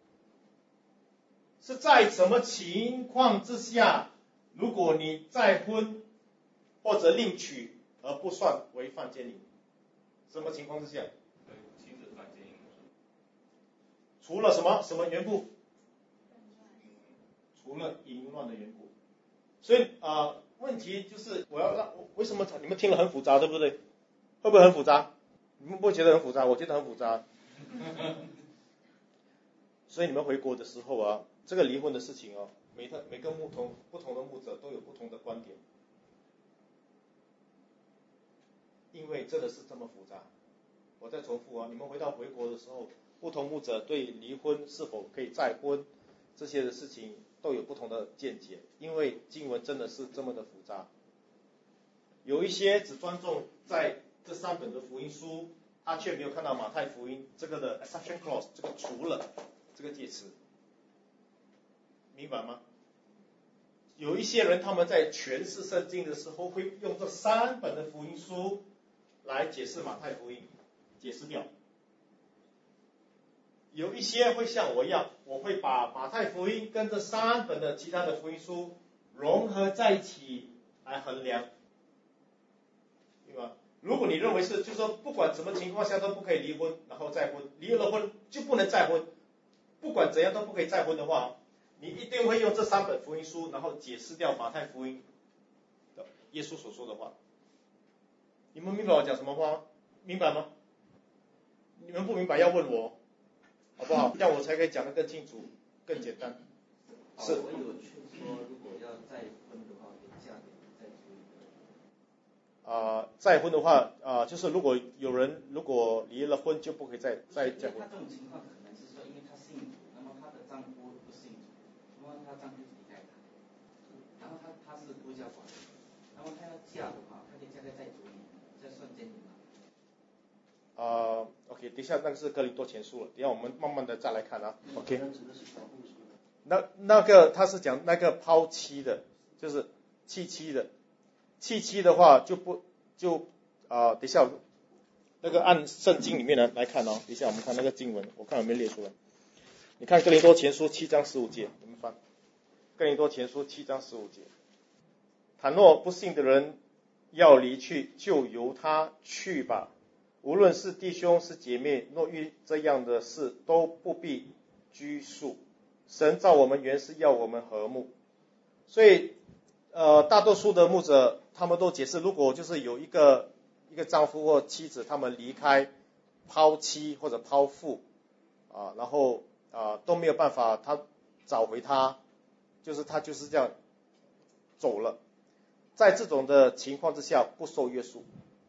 是在什么情况之下，如果你再婚或者另娶而不算为犯奸淫？什么情况之下？ 妻子犯奸淫。 除了什么缘故？除了淫乱的缘故。所以问题就是为什么你们听了很复杂，对不对？会不会很复杂？你们不会觉得很复杂？我觉得很复杂。所以你们回国的时候这个离婚的事情每个不同的牧者都有不同的观点，因为真的是这么复杂。我再重复你们回国的时候，不同牧者对离婚是否可以再婚这些的事情都有不同的见解，因为经文真的是这么的复杂。有一些只专重在这3本的福音书，他却没有看到马太福音这个的 exception clause， 这个除了这个介词，明白吗？有一些人他们在诠释圣经的时候，会用这3本的福音书来解释马太福音，解释掉。有一些会像我一样，我会把马太福音跟这3本的其他的福音书融合在一起来衡量，对吧？如果你认为是，就是说不管什么情况下都不可以离婚，然后再婚，离了婚就不能再婚，不管怎样都不可以再婚的话，你一定会用这3本福音书，然后解释掉马太福音的耶稣所说的话。你们明白我讲什么话？明白吗？你们不明白要问我，好不好？这样我才可以讲得更清楚、更简单。是。 我有劝说，如果要再婚的话，可以嫁给再婚的。 再婚的话就是如果有人如果离了婚就不可以再结婚。 他这种情况可能是说，因为他信主，那么他的丈夫不信主，那么他丈夫离开他，然后他是孤家寡人，那么他要嫁的话，他可以嫁给债主里，这算奸淫吗 ？OK， 等一下那个是哥林多前书了，等一下我们慢慢的再来看OK。那个他是讲那个抛妻的，就是弃妻的。弃妻的话等一下那个按圣经里面来看等一下我们看那个经文，我看有没有列出来。你看哥林多前书7章15节，你们翻哥林多前书7章15节，倘若不信的人要离去，就由他去吧。无论是弟兄是姐妹，若遇这样的事，都不必拘束。神造我们原是要我们和睦。所以大多数的牧者他们都解释，如果就是有一个丈夫或妻子他们离开，抛妻或者抛妇然后都没有办法他找回他，就是他就是这样走了，在这种的情况之下不受约束，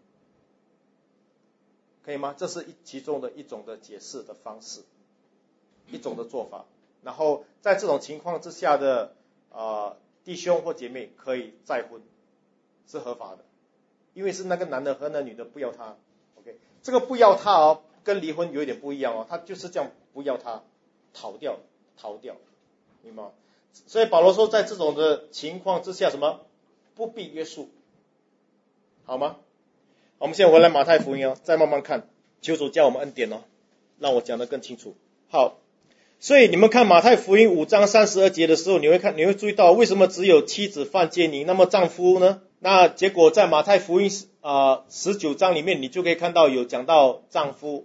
可以吗？这是其中的一种的解释的方式，一种的做法。然后在这种情况之下的弟兄或姐妹可以再婚，是合法的，因为是那个男的和那女的不要他。OK， 这个不要他跟离婚有一点不一样他就是这样不要他，逃掉，明白吗？所以保罗说，在这种的情况之下，什么不必约束，好吗？我们现在回来马太福音再慢慢看，求主教我们恩典让我讲得更清楚。好。所以你们看马太福音5章32节的时候，你会注意到为什么只有妻子犯奸淫，那么丈夫呢？那结果在马太福音19章里面，你就可以看到有讲到丈夫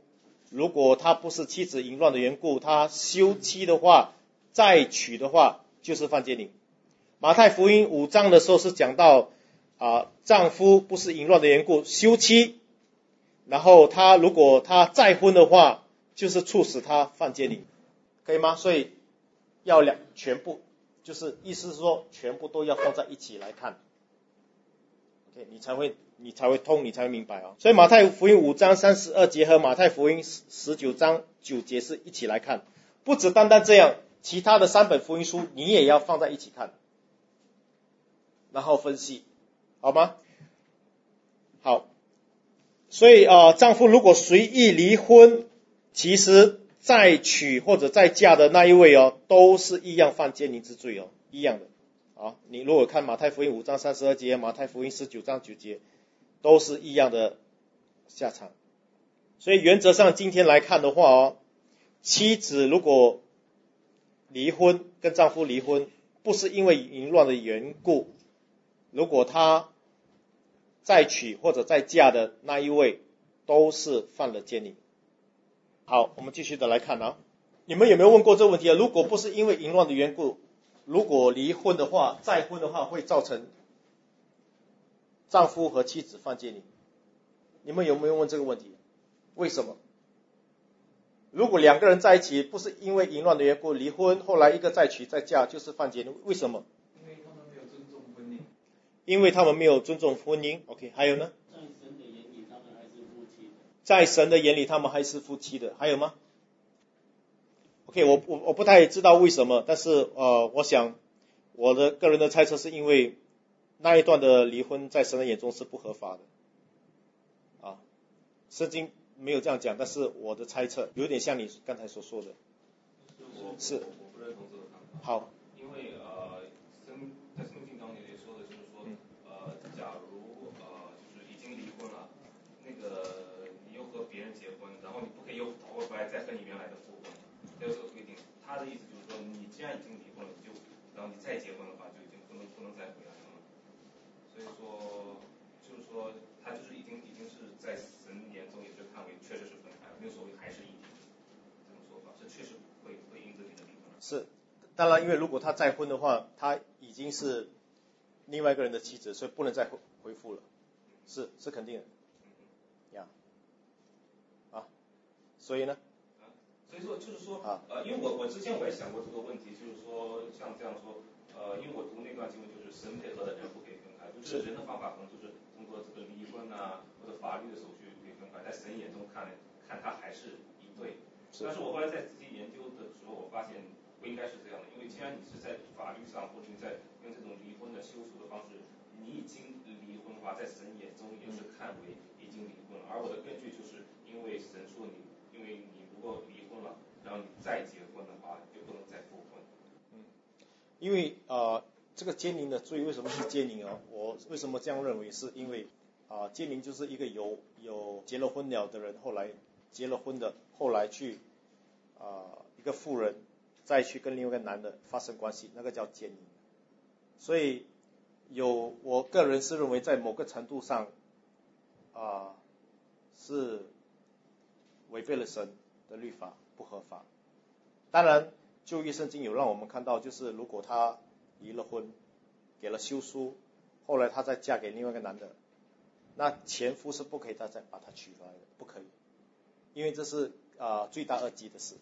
如果他不是妻子淫乱的缘故，他休妻的话，再娶的话，就是犯奸淫。马太福音5章的时候是讲到丈夫不是淫乱的缘故休妻，然后如果他再婚的话，就是促使他犯奸淫，可以吗？所以要全部，就是意思是说全部都要放在一起来看。Okay, 你才会通，你才会明白啊。所以马太福音5章32节和马太福音19章9节是一起来看，不只单单这样，其他的3本福音书你也要放在一起看，然后分析，好吗？好，所以丈夫如果随意离婚，其实再娶或者再嫁的那一位都是一样犯奸淫之罪一样的。你如果看马太福音5章32节，马太福音19章9节，都是一样的下场。所以原则上今天来看的话妻子如果离婚，跟丈夫离婚，不是因为淫乱的缘故，如果他再娶或者再嫁的那一位都是犯了奸淫。好，我们继续的来看你们有没有问过这个问题如果不是因为淫乱的缘故，如果离婚的话，再婚的话，会造成丈夫和妻子犯奸淫。你们有没有问这个问题？为什么？如果2个人在一起，不是因为淫乱的缘故离婚，后来一个再娶再嫁，就是犯奸淫，为什么？ 因为他们没有尊重婚姻。 因为他们没有尊重婚姻。OK， 还有呢？ 在神的眼里，他们还是夫妻的。 在神的眼里，他们还是夫妻的。还有吗？OK， 我不太知道为什么，但是我想我的个人的猜测是因为那一段的离婚在神的眼中是不合法的圣经没有这样讲，但是我的猜测有点像你刚才所说的。是我不认同这个看法。 好， 因为在圣经当中也说的就是说假如就是已经离婚了，那个你又和别人结婚，然后你不可以又倒回来再和你原来的复婚，有这个规定。他的意思就是说，你既然已经离婚了，然后你再结婚的话，就已经不能再回来了嘛。所以说，就是说，他就是已经是在神眼中也是看为确实是分开了，没有所谓还是一体这种说法，这确实会因这点的离婚。 是，当然，因为如果他再婚的话，他已经是另外一个人的妻子，所以不能再回复了，是肯定的，所以呢？ 所以说就是说因为我之前我也想过这个问题，就是说像这样说，因为我读那段经文就是神配合的人不可以分开，就是人的方法可能就是通过这个离婚或者法律的手续可以分开，在神眼中看他还是一对。但是我后来在仔细研究的时候，我发现不应该是这样的，因为既然你是在法律上或者你在用这种离婚的修赎的方式，你已经离婚的话，在神眼中也是看为已经离婚了。而我的根据就是因为神说因为你如果离婚了，然后你再结婚的话，就不能再复婚。 因为这个奸淫的罪为什么是奸淫我为什么这样认为？是因为奸淫就是一个有结了婚了的人，后来结了婚的，后来去一个妇人再去跟另外一个男的发生关系，那个叫奸淫。所以我个人是认为在某个程度上是违背了神的律法，不合法。当然旧约圣经有让我们看到，就是如果他离了婚，给了休书，后来他再嫁给另外一个男的，那前夫是不可以再把他娶回来的，不可以，因为这是罪大恶极的事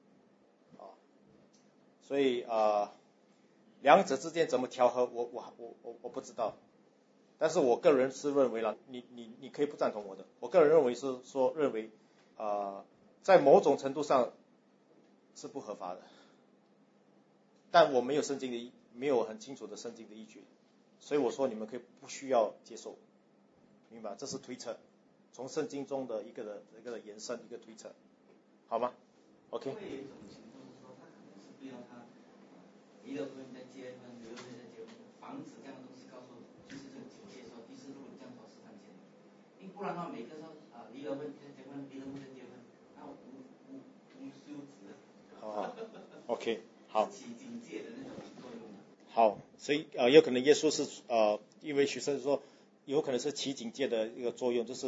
所以两者之间怎么调和，我不知道。但是我个人是认为你可以不赞同我的，我个人认为是说认为在某种程度上是不合法的，但我没有很清楚的圣经的依据，所以我说你们可以不需要接受，明白？这是推测，从圣经中的一个延伸，一个推测，好吗 ？OK。 会有一种情况是说，他可能是不要他离了婚再结婚，离了婚再结婚，防止这样的东西告诉就是这个九诫说，第四路这样做是犯奸淫，因为不然的话，每个说离了婚再结婚，离了婚再结婚，那无休止。 OK， 好。 起警戒的那种作用。 好，所以有可能耶稣是因为学生说有可能是起警戒的一个作用，就是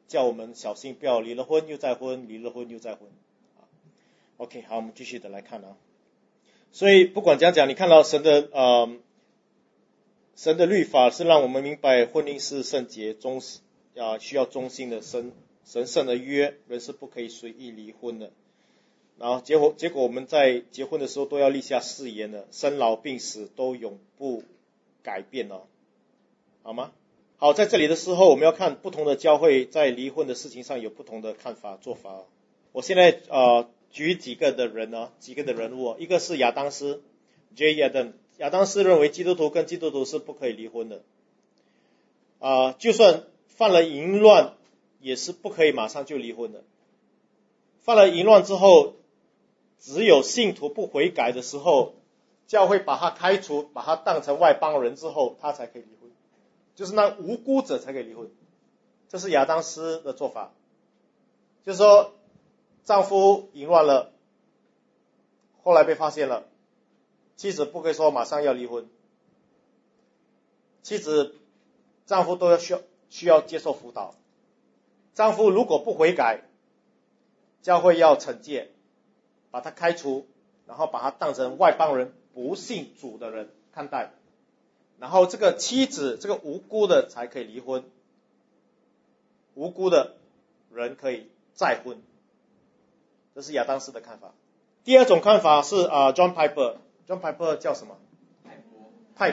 叫我们小心不要离了婚又再婚，离了婚又再婚。OK， 好，我们继续的来看啊。所以不管怎样讲，你看到神的律法是让我们明白婚姻是圣洁需要忠心的神圣的约，人是不可以随意离婚的。然后结果我们在结婚的时候都要立下誓言的，生老病死都永不改变了，好吗？好，在这里的时候我们要看不同的教会在离婚的事情上有不同的看法做法。我现在举几个的人物，一个是亚当斯 J. Adam， 亚当斯认为基督徒跟基督徒是不可以离婚的，就算犯了淫乱也是不可以马上就离婚的。犯了淫乱之后，只有信徒不悔改的时候，教会把他开除，把他当成外邦人之后，他才可以离婚，就是那无辜者才可以离婚。这是亚当斯的做法，就是说丈夫淫乱了，后来被发现了，妻子不可以说马上要离婚，丈夫都要需要接受辅导。丈夫如果不悔改，教会要惩戒，把他开除，然后把他当成外邦人不信主的人看待，然后这个妻子这个无辜的才可以离婚，无辜的人可以再婚。这是亚当斯的看法。第二种看法是John Piper。John Piper 叫什么？派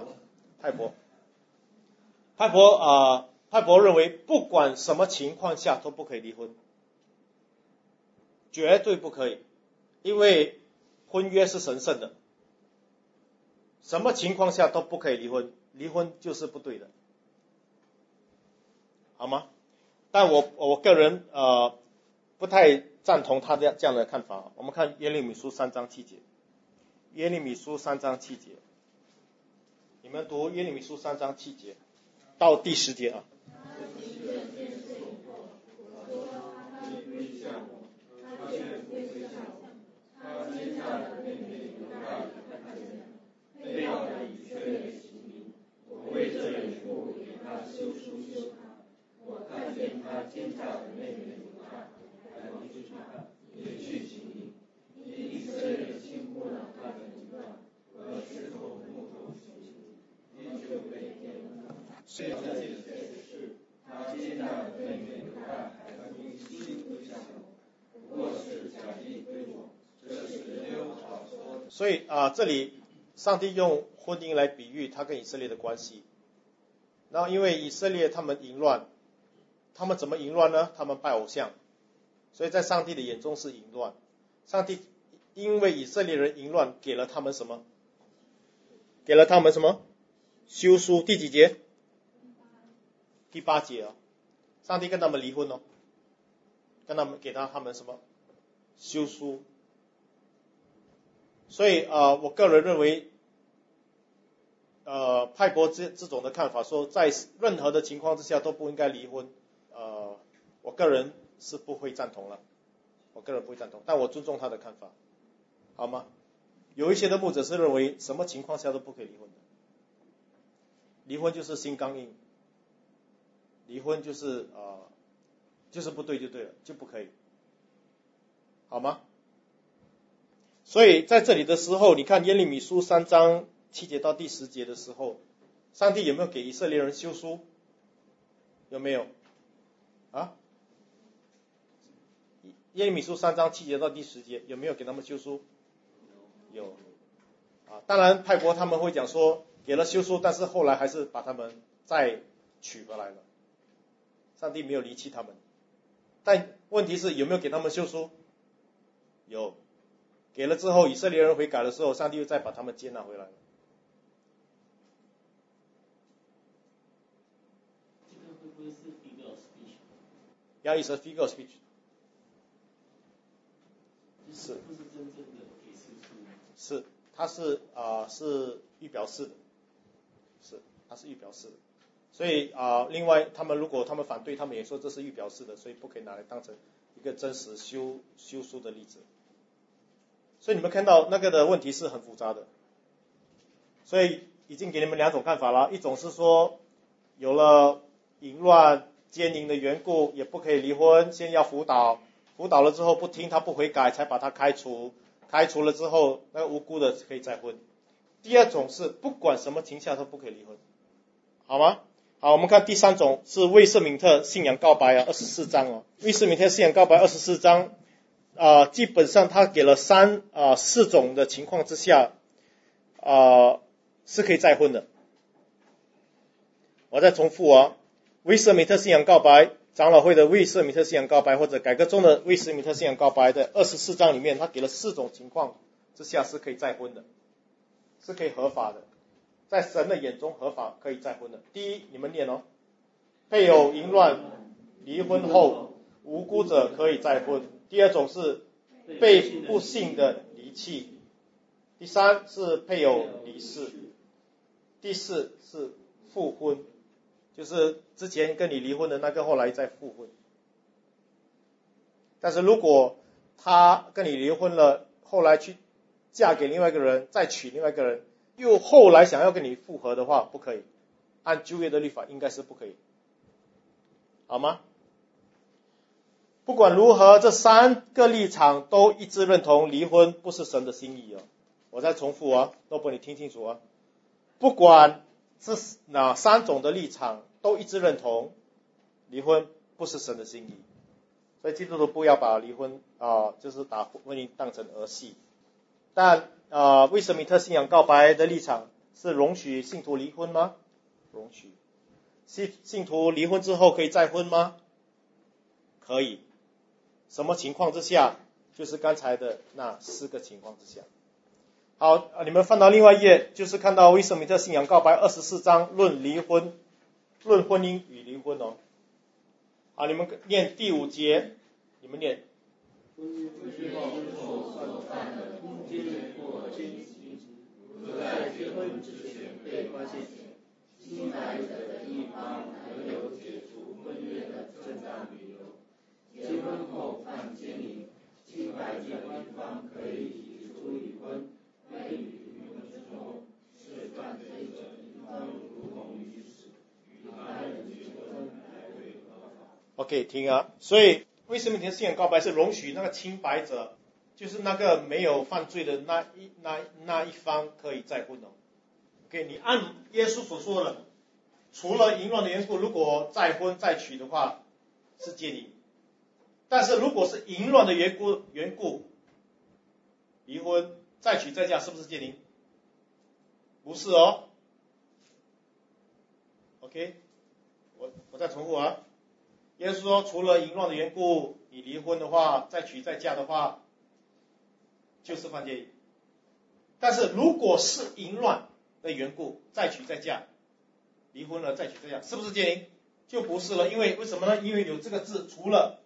伯认为不管什么情况下都不可以离婚，绝对不可以，因为婚约是神圣的，什么情况下都不可以离婚，离婚就是不对的，好吗？但我个人不太赞同他这样的看法。我们看耶利米书3章7节，耶利米书3章7节，你们读耶利米书3章7节到第10节啊。所以这里上帝用婚姻来比喻他跟以色列的关系。然后因为以色列他们淫乱，他们怎么淫乱呢？他们拜偶像，所以在上帝的眼中是淫乱。上帝因为以色列人淫乱，给了他们什么？休书。第几节？第8节啊。上帝跟他们离婚给他们什么？休书。所以我个人认为派伯这种的看法说在任何的情况之下都不应该离婚，我个人是不会赞同了，但我尊重他的看法，好吗？有一些的牧者是认为什么情况下都不可以离婚的，离婚就是心刚硬，离婚就是不对就对了，就不可以，好吗？所以在这里的时候，你看耶利米书3章7节到第10节的时候，上帝有没有给以色列人休书？有没有耶利米书3章7节到第10节有没有给他们休书？有当然派伯他们会讲说给了休书，但是后来还是把他们再娶回来了，上帝没有离弃他们。但问题是有没有给他们休书？有，给了之后以色列人悔改的时候，上帝又再把他们接纳回来了。 这个会不会是 figure of speech？ Yeah, it's a figure of speech。 是不是真正的给事出？ 是，它是预表式的，它是预表式的。所以另外如果他们反对，他们也说这是预表式的，所以不可以拿来当成一个真实修书的例子。所以你们看到那个的问题是很复杂的，所以已经给你们2种看法了。一种是说有了淫乱奸淫的缘故，也不可以离婚，先要辅导，辅导了之后不听，他不悔改，才把他开除，开除了之后，那个无辜的可以再婚。第二种是不管什么情况下都不可以离婚，好吗？好，我们看第三种是威瑟敏特信仰告白啊，24章哦，威瑟敏特信仰告白24章基本上他给了4种的情况之下是可以再婚的。我再重复啊，威瑟敏特信仰告白，长老会的威瑟敏特信仰告白，或者改革中的威瑟敏特信仰告白的24章里面，他给了4种情况之下是可以再婚的，是可以合法的，在神的眼中合法可以再婚的。第一，你们念哦，配偶淫乱离婚后无辜者可以再婚。第二种是被不幸的离弃。第三是配偶离世。第四是复婚，就是之前跟你离婚的那个后来再复婚。但是如果他跟你离婚了，后来去嫁给另外一个人，再娶另外一个人，又后来想要跟你复合的话，不可以，按旧约的律法应该是不可以，好吗？不管如何，这3个立场都一致认同离婚不是神的心意哦。我再重复啊，都帮你听清楚啊。不管是哪3种的立场都一致认同离婚不是神的心意。所以基督徒不要把离婚就是把婚姻当成儿戏。但威瑟敏特信仰告白的立场是容许信徒离婚吗？容许。信徒离婚之后可以再婚吗？可以。什么情况之下？就是刚才的那4个情况之下。好，你们翻到另外一页，就是看到威瑟敏特信仰告白24章论离婚，论婚姻与离婚哦。你们念第5节，你们念。 婚后所犯的通奸或奸淫，如在结婚之前被发现，侵害者的一方没有解除婚约的正当理由，结婚后犯奸淫，侵害者的一方可以提出离婚，被离婚之后，是犯罪者应当如同于死，与他人结婚来为合法。 OK， 听啊，所以威瑟敏特信仰告白是容许那个清白者，就是那个没有犯罪的那一方可以再婚哦。OK， 你按耶稣所说的，除了淫乱的缘故，如果再婚再娶的话是奸淫，但是如果是淫乱的缘故离婚再娶再嫁，是不是奸淫？不是哦。OK， 我再重复啊。耶稣说，除了淫乱的缘故，你离婚的话，再娶再嫁的话，就是犯奸淫。但是如果是淫乱的缘故，再娶再嫁，离婚了再娶再嫁，是不是奸淫？就不是了，因为什么呢？因为有这个字，除了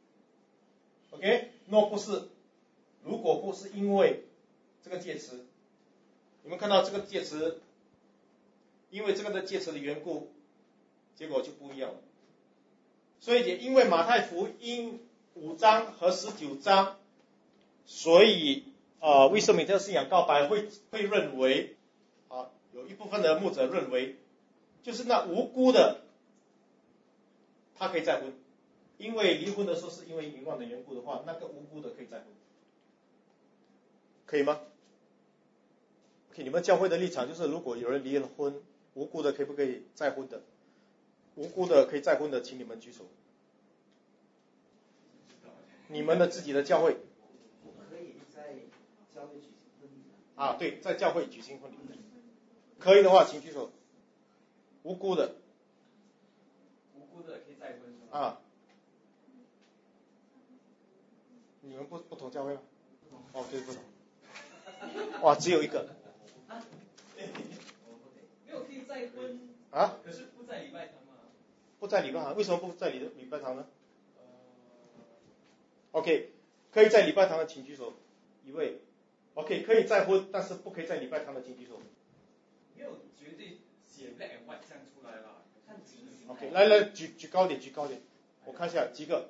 ，OK， 若不是，如果不是因为这个介词，你们看到这个介词，因为这个的介词的缘故，结果就不一样了。所以也因为马太福音5章和19章，所以威瑟敏特信仰告白会认为有一部分的牧者认为，就是那无辜的他可以再婚，因为离婚的时候是因为淫乱的缘故的话，那个无辜的可以再婚，可以吗？ OK， 你们教会的立场就是，如果有人离了婚，无辜的可不可以再婚的？无辜的可以再婚的，请你们举手。你们的自己的教会可以在教会举行婚礼对，在教会举行婚礼，可以的话请举手。无辜的可以再婚是吗？ 你们不同教会吗？对，不同。哇，只有一个。 没有可以再婚可是不在礼拜堂吗？ 不在礼拜堂，为什么不在礼拜堂呢？OK， 可以在礼拜堂的请举手，一位。OK， 可以再婚，但是不可以在礼拜堂的请举手。 没有绝对写 black and white 这样出来啦，看情形。 OK， 来，举高点，我看一下几个。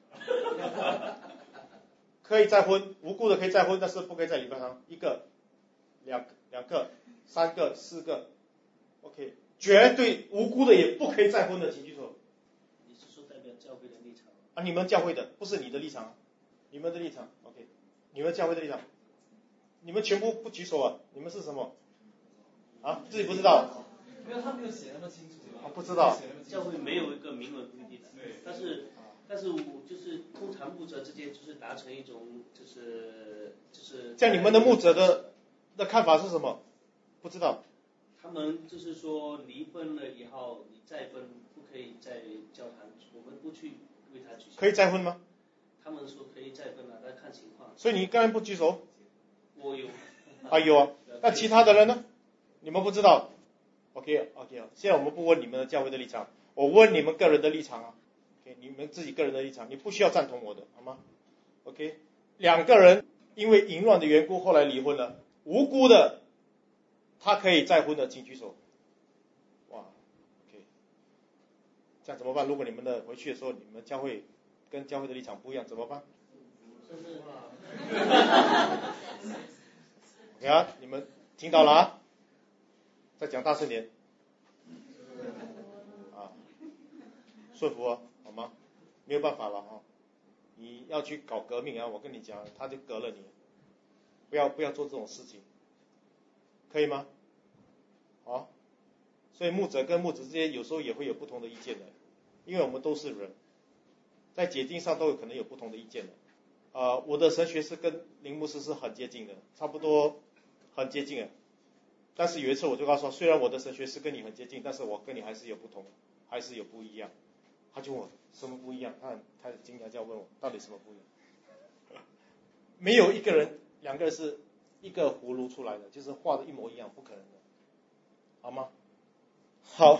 可以再婚，无辜的可以再婚，但是不可以在礼拜堂。1个、2个、3个、4个。OK， 绝对无辜的也不可以再婚的，请举手。 你是说教会的立场啊，你们教会的，不是你的立场，你们的立场 ，OK， 你们教会的立场，你们全部不举手啊？你们是什么？啊，自己不知道？ 没有，他没有写那么清楚。 不知道。 教会没有一个明文规定的，但是我就是通常牧者之间就是达成一种就是像你们的牧者的看法是什么？不知道。 他们就是说离婚了以后，你再婚不可以在教堂，我们不去为他举行。 可以再婚吗？ 他们说可以再婚了，但看情况。 所以你刚才不举手？ 我有。 啊有啊，那其他的人呢？你们不知道 ？OK， 现在我们不问你们的教会的立场，我问你们个人的立场啊。OK， 你们自己个人的立场，你不需要赞同我的，好吗 ？OK， 两个人因为淫乱的缘故后来离婚了，无辜的。他可以再婚的，请举手。哇 ，OK， 这样怎么办？如果你们的回去的时候，你们教会跟教会的立场不一样，怎么办？OK 啊，你们听到了啊？再讲大声点。啊，顺服啊，好吗？没有办法了啊，你要去搞革命啊！我跟你讲，他就革了你，不要做这种事情。可以吗？好，所以牧者跟牧者之间有时候也会有不同的意见的，因为我们都是人，在解经上都有可能有不同的意见的。我的神学是跟林牧师是很接近的，差不多很接近的。但是有一次我就告诉他，虽然我的神学是跟你很接近，但是我跟你还是有不同，还是有不一样。他就问我什么不一样，他惊讶就要问我到底什么不一样。没有一个人，两个人是一个葫芦出来的，就是画的一模一样，不可能的，好吗？好，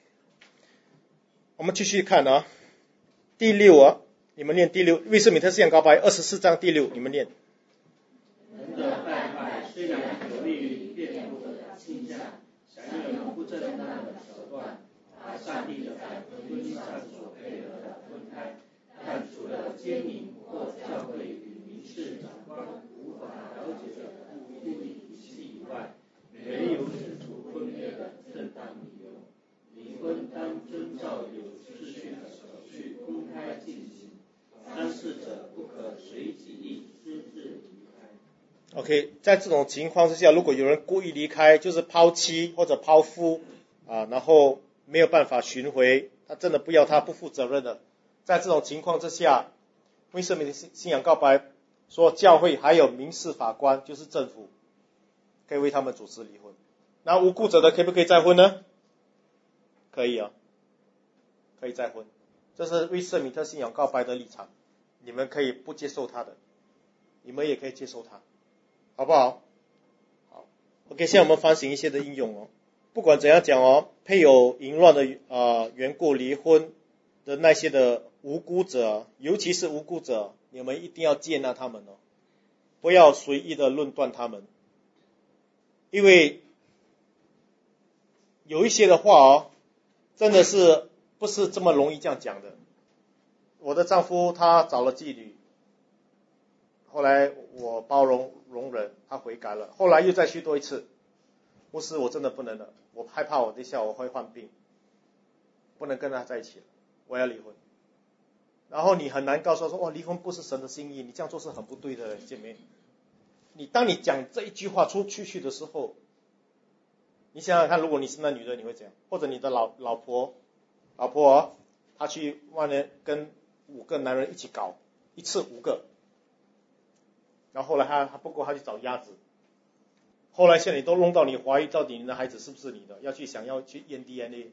我们继续看啊，第6啊，你们念第6，威斯敏特思想告白24章第6，你们念。 人的败坏虽然有利于辩护的倾向，想用不正当的手段把上帝的在婚姻上所配合的分开，但除了奸淫或教会与民事长官无法了解的故意体系以外，没有指出婚约的正当理由。离婚当遵照有秩序的手续公开进行，当事者不可随己意私自离开。 OK， 在这种情况之下，如果有人故意离开，就是抛妻或者抛夫啊，然后没有办法寻回，他真的不要他，不负责任的，在这种情况之下，威斯敏特信仰告白说，教会还有民事法官，就是政府，可以为他们主持离婚。那无辜者的可不可以再婚呢？可以啊，可以再婚。这是威斯敏特信仰告白的立场，你们可以不接受他的，你们也可以接受他，好不好？好 ，OK， 现在我们反省一些的应用哦。不管怎样讲哦，配偶淫乱的缘故离婚的那些的无辜者，尤其是无辜者，你们一定要接纳他们哦，不要随意的论断他们，因为有一些的话哦，真的是不是这么容易这样讲的。我的丈夫他找了妓女，后来我包容忍，他悔改了，后来又再去多一次，牧师我真的不能了，我害怕我等一下我会患病，不能跟他在一起了，我要离婚。然后你很难告诉他说，离婚不是神的心意，你这样做是很不对的，姐妹。当你讲这一句话出去的时候，你想想看，如果你是那女的，你会怎样？或者你的老婆她去外面跟5个男人一起搞，一次5个，然后后来她不够，她去找鸭子，后来现在你都弄到你怀疑到底你的孩子是不是你的，想要去验 DNA，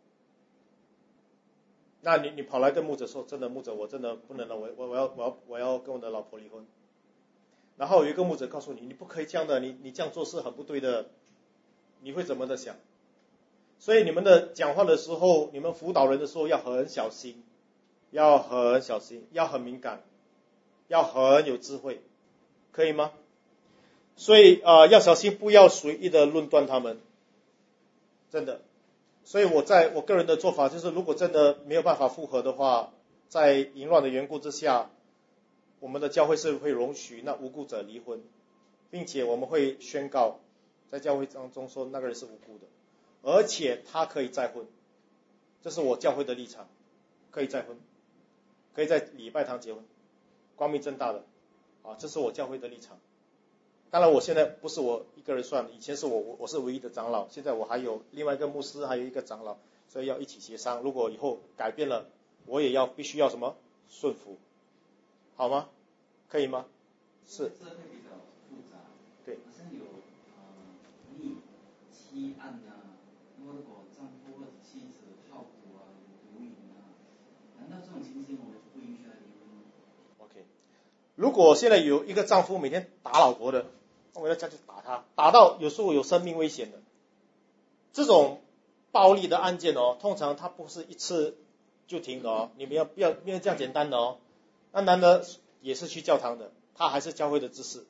那你跑来跟牧者说，真的牧者我真的不能了，我要跟我的老婆离婚。然后有一个牧者告诉你，你不可以这样的，你这样做是很不对的，你会怎么的想？所以你们的讲话的时候，你们辅导人的时候要很小心，要很敏感，要很有智慧，可以吗？所以要小心，不要随意的论断他们，真的。所以我个人的做法就是，如果真的没有办法复合的话，在淫乱的缘故之下，我们的教会是会容许那无辜者离婚，并且我们会宣告在教会当中说那个人是无辜的，而且他可以再婚，这是我教会的立场，可以再婚。 可以在礼拜堂结婚，光明正大的，这是我教会的立场。当然我现在不是我一个人算，以前是我是唯一的长老，现在我还有另外一个牧师，还有一个长老，所以要一起协商。如果以后改变了，我也必须要什么顺服，好吗？可以吗？是。 这会比较复杂。 对。 好像有逆妻案啊，如果丈夫或者妻子好赌啊、有毒瘾啊，难道这种情形我们就不允许他离婚吗 ？OK， 如果现在有一个丈夫每天打老婆的，我要下去打他，打到有时候有生命危险的，这种暴力的案件通常他不是一次就停的你们不要这样简单的那男的也是去教堂的，他还是教会的知识，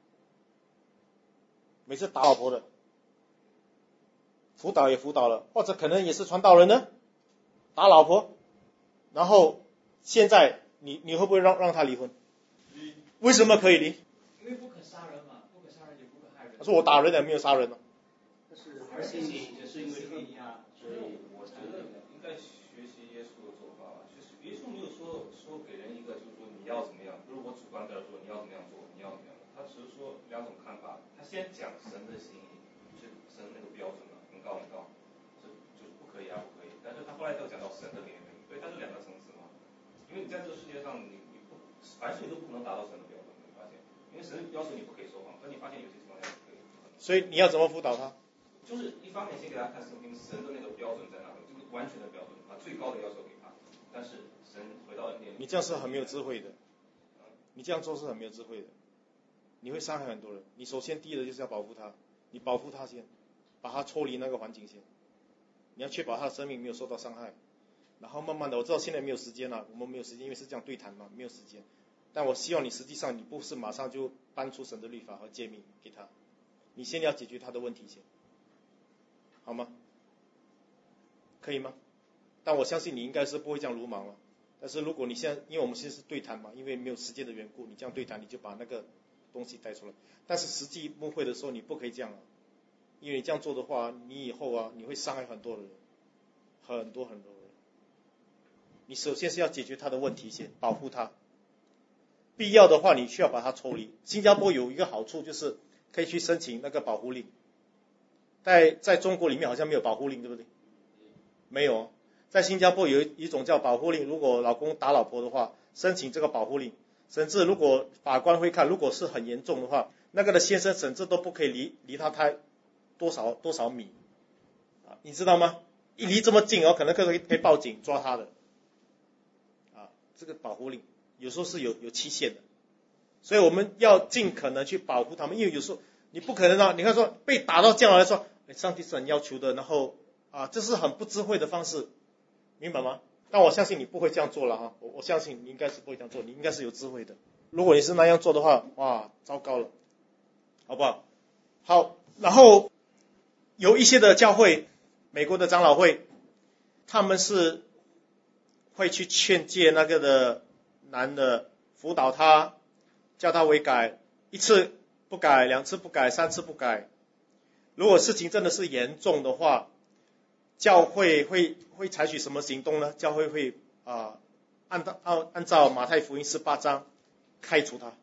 每次打老婆的，辅导也辅导了，或者可能也是传道人呢，打老婆，然后现在你会不会让他离婚？为什么可以离？ 因为不可杀人嘛，不可杀人也不可害人。 他说我打人也没有杀人呢。 但是而且也是因为恨他，所以我觉得应该学习耶稣的做法吧。就是耶稣没有说给人一个就是说你要怎么样，不是我主观跟他说你要怎么样做，你要怎么样，他只是说两种看法。他先讲神的心意，就是神那个标准很高很高，就是不可以啊不可以。但是他后来又讲到神的怜悯，所以它是两个层次嘛。因为你在这个世界上你不凡事你都不能达到神的标准，你发现？因为神要求你不可以说谎，可你发现有些情况下不可以。 所以你要怎么辅导他？ 就是一方面先给他看圣经，神的那个标准在哪里，这个完全的标准，把最高的要求给他。但是神回到恩典里， 你这样是很没有智慧的，你这样做是很没有智慧的，你会伤害很多人。你首先第一的就是要保护他，你保护他先，把他抽离那个环境先，你要确保他的生命没有受到伤害。然后慢慢的，我知道现在没有时间了，我们没有时间，因为是这样对谈嘛，没有时间。但我希望你实际上你不是马上就搬出神的律法和诫命给他，你先要解决他的问题先，好吗？可以吗？但我相信你应该是不会这样鲁莽了。但是如果你现在，因为我们现在是对谈嘛，因为没有时间的缘故，你这样对谈，你就把那个东西带出来。但是实际牧会的时候，你不可以这样因为你这样做的话，你以后你会伤害很多人，很多人。你首先是要解决他的问题先，保护他。必要的话，你需要把他抽离。新加坡有一个好处就是可以去申请那个保护令，在中国里面好像没有保护令，对不对？没有，在新加坡有一种叫保护令，如果老公打老婆的话，申请这个保护令，甚至如果法官会看，如果是很严重的话，那个的先生甚至都不可以离他太多少米，你知道吗？一离这么近可能可以报警抓他的，这个保护令有时候是有期限的，所以我们要尽可能去保护他们，因为有时候你不可能你看说被打到这样来说，上帝是很要求的，然后这是很不智慧的方式，明白吗？但我相信你不会这样做了我相信你应该是不会这样做，你应该是有智慧的。如果你是那样做的话，哇，糟糕了，好不好？好，然后有一些的教会，美国的长老会，他们是会去劝诫那个的男的，辅导他，叫他悔改，一次不改，两次不改，三次不改。如果事情真的是严重的话，教会会采取什么行动呢？教会会按照马太福音18章开除他，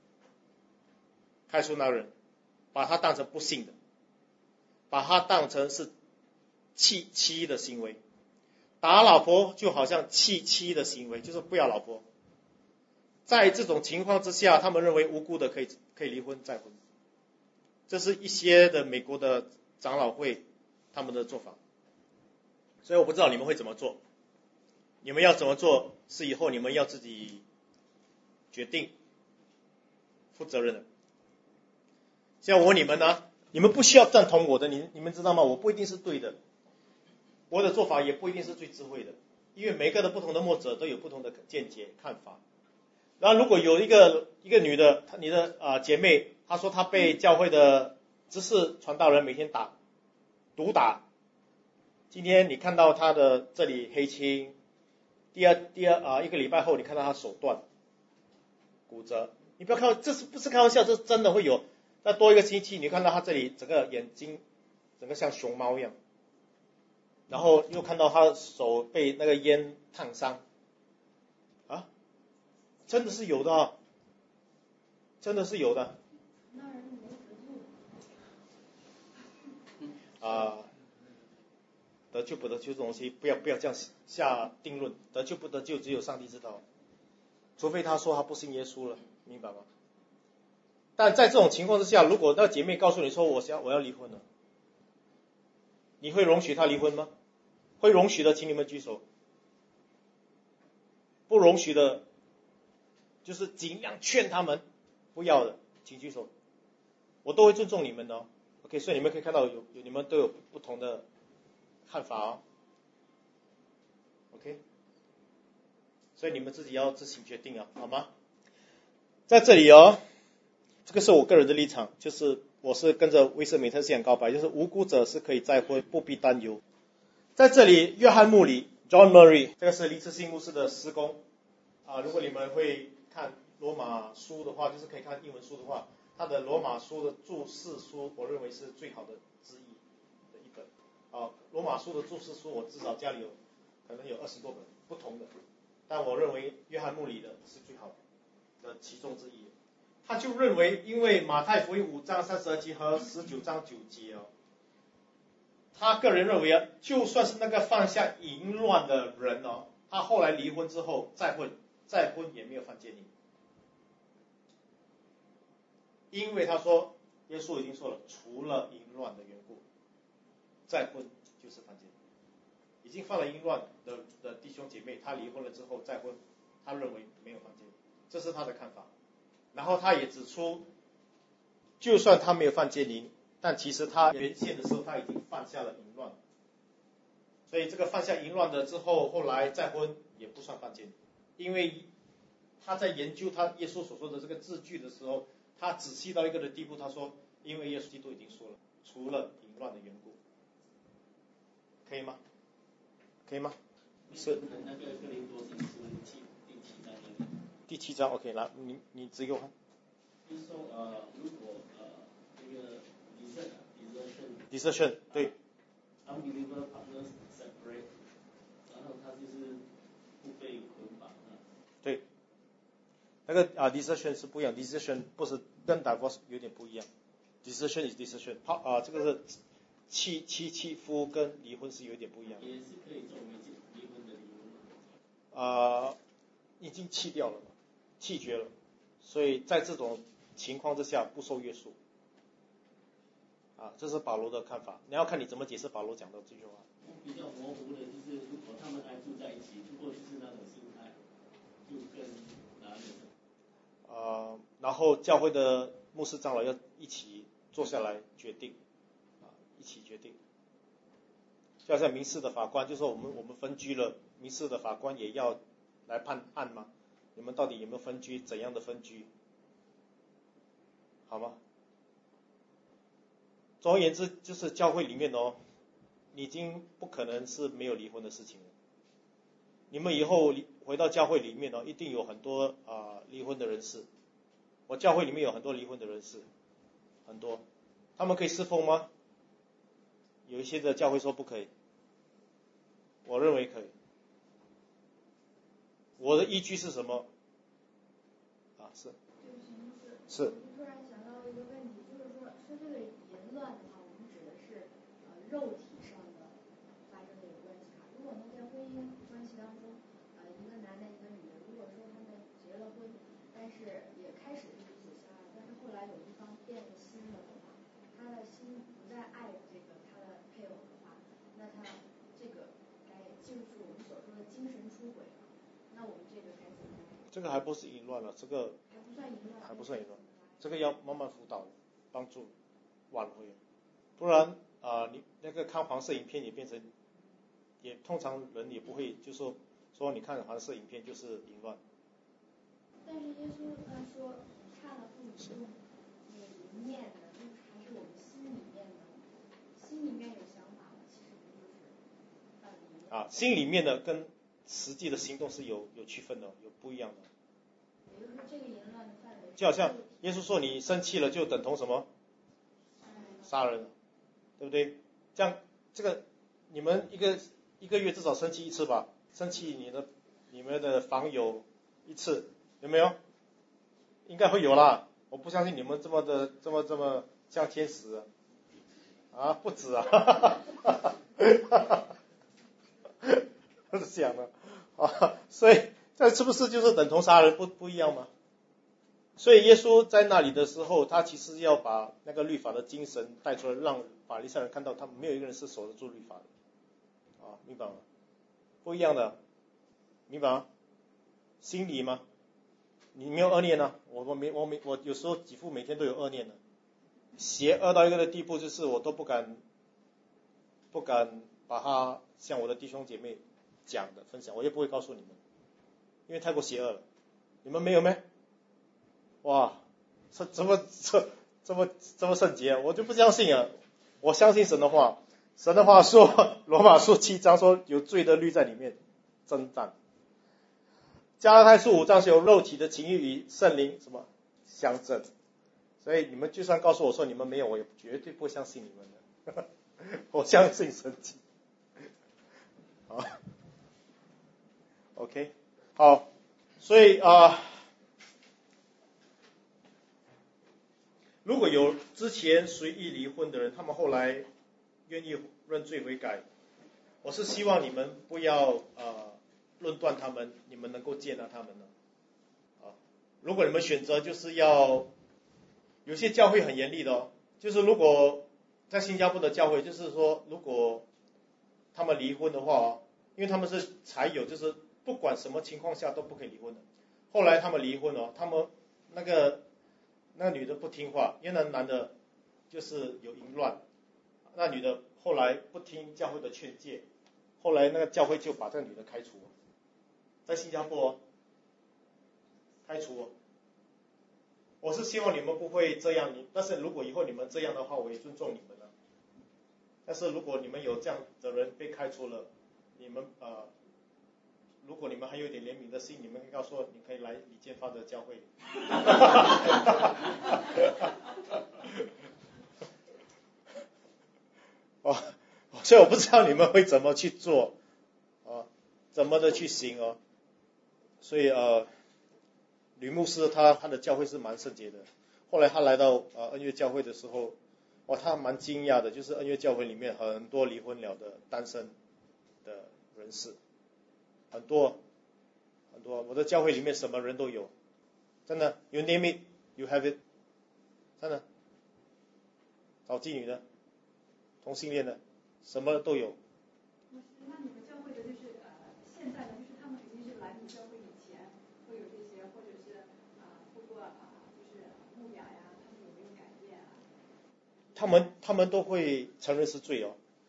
开除那个人，把他当成不信的，把他当成是弃妻的行为。打老婆就好像弃妻的行为，就是不要老婆。在这种情况之下，他们认为无辜的可以离婚再婚。这是一些的美国的长老会他们的做法。所以我不知道你们会怎么做，你们要怎么做是以后你们要自己决定，负责任的。现在我问你们呢，你们不需要赞同我的，你们知道吗？我不一定是对的，我的做法也不一定是最智慧的，因为每个的不同的牧者都有不同的见解看法。然后如果有一个女的，你的姐妹，她说她被教会的知识传道人每天毒打，今天你看到她的这里黑青，第二一个礼拜后你看到她手断骨折，你不要看，这是不是开玩笑，这是真的会有。再多一个星期，你看到她这里整个眼睛整个像熊猫一样，然后又看到她的手被那个烟烫伤， 真的是有的啊，真的是有的。得救不得救这种东西，不要这样下定论。得救不得救，只有上帝知道。除非他说他不信耶稣了，明白吗？但在这种情况之下，如果那姐妹告诉你说我要离婚了，你会容许他离婚吗？会容许的，请你们举手。不容许的，就是尽量劝他们不要的，请举手。我都会尊重你们的哦。OK， 所以你们可以看到你们都有不同的看法哦。OK， 所以你们自己要自行决定啊，好吗？在这里哦，这个是我个人的立场，就是我是跟着威瑟美特思想告白，就是无辜者是可以再婚，不必担忧。在这里，约翰穆里 John Murray， 这个是黎次信牧师的诗工如果你们会看罗马书的话，就是可以看英文书的话，他的罗马书的注释书，我认为是最好的之一的一本。罗马书的注释书，我至少家里可能有20多本不同的，但我认为约翰穆里的是最好的其中之一。他就认为，因为马太福音5章32节和19章9节他个人认为就算是那个犯下淫乱的人他后来离婚之后再婚也没有犯奸淫，因为他说耶稣已经说了，除了淫乱的缘故，再婚就是犯奸淫。已经犯了淫乱的弟兄姐妹，他离婚了之后再婚，他认为没有犯奸淫，这是他的看法。然后他也指出，就算他没有犯奸淫，但其实他原先的时候他已经犯下了淫乱，所以这个犯下淫乱的之后，后来再婚也不算犯奸淫，因为他在研究他耶稣所说的这个字句的时候，他仔细到一个的地步，他说，因为耶稣基督已经说了，除了淫乱的缘故，可以吗？可以吗？是。 那个哥林多前书第7章 OK， 来，你指给我看。 就是说如果这个 desertion 对。 unbeliever partners separate， 然后他就是不被捆绑对。那个desertion 是不一样 ，desertion 不是跟 divorce 有点不一样。desertion is desertion， 这个是弃夫跟离婚是有点不一样的。 也是可以作为离婚的理由。 已经弃掉了，弃绝了，所以在这种情况之下不受约束。这是保罗的看法，你要看你怎么解释保罗讲的这句话。 比较模糊的就是，如果他们还住在一起，如果就是那种心态，就更难了。 然后教会的牧师长老要一起坐下来决定，一起决定。就好像民事的法官，就说我们分居了，民事的法官也要来判案吗？你们到底有没有分居？怎样的分居？好吗？总而言之，就是教会里面已经不可能是没有离婚的事情了。你们以后回到教会里面一定有很多离婚的人士。我教会里面有很多离婚的人士，很多，他们可以侍奉吗？有一些的教会说不可以，我认为可以。我的依据是什么？是。 我突然想到一个问题，就是说这个淫乱的话，我们指的是肉体上的发生的一个关系如果在婚姻关系当中，一个男的一个女的，如果说他们结了婚，但是也开始是彼此相爱，但是后来有一方变了心了的话，他的心不再爱这个他的配偶的话，那他这个该就是我们所说的精神出轨了。那我们这个该怎么样？ 这个还不是淫乱了，这个还不算淫乱，这个要慢慢辅导，帮助挽回，不然你那个看黄色影片也变成，也通常人也不会就说你看黄色影片就是淫乱。 但是耶稣他说看了不一定明面的，就是还是我们心里面的，心里面有想法的，其实不就是犯了淫。 心里面的跟实际的行动是有区分的，有不一样的。 也就是说这个淫乱的范围， 就好像耶稣说你生气了就等同什么？杀人，对不对？这样这个你们一个月至少生气一次吧，生气你们的房友一次， 有没有？应该会有啦。我不相信你们这么像天使啊，不止啊，不是这样的啊。所以这是不是就是等同杀人不一样吗？所以耶稣在那里的时候，他其实要把那个律法的精神带出来，让法利赛人看到他们没有一个人是守得住律法的啊，明白吗？不一样的，明白吗？心理吗？你没有恶念啊，我有时候几乎每天都有恶念的，邪恶到一个的地步，就是我都不敢把它向我的弟兄姐妹讲的分享，我也不会告诉你们，因为太过邪恶了。你们没有咩？哇，怎么圣洁啊？我就不相信啊！我相信神的话，神的话说，罗马书7章说有罪的律在里面征战。加拉太书5章是有肉体的情欲与圣灵什么相争，所以你们就算告诉我说你们没有，我也绝对不会相信你们的。我相信神迹。好 ，OK， 好，所以如果有之前随意离婚的人，他们后来愿意认罪悔改，我是希望你们不要论断他们，你们能够接纳他们呢。如果你们选择就是要，有些教会很严厉的哦，就是如果在新加坡的教会，就是说如果他们离婚的话，因为他们是才有就是不管什么情况下都不可以离婚的。后来他们离婚他们那个女的不听话，因为那男的就是有淫乱，那女的后来不听教会的劝诫，后来那个教会就把这个女的开除，在新加坡开除。我是希望你们不会这样，但是如果以后你们这样的话，我也尊重你们了。但是如果你们有这样的人被开除了，你们如果你们还有一点怜悯的心，你们可以告诉我，你可以来李建发的教会。所以我不知道你们会怎么去做怎么的去行所以吕牧师他的教会是蛮圣洁的。后来他来到恩约教会的时候，他蛮惊讶的，就是恩约教会里面很多离婚了的单身的人士，很多，我的教会里面什么人都有，真的 ，you name it, you have it， 真的，找妓女的，同性恋的，什么都有。 那你们教会的就是现在呢，就是他们肯定是来你教会以前会有这些，或者是通过就是牧养呀，他们有没有改变啊？ 他们都会承认是罪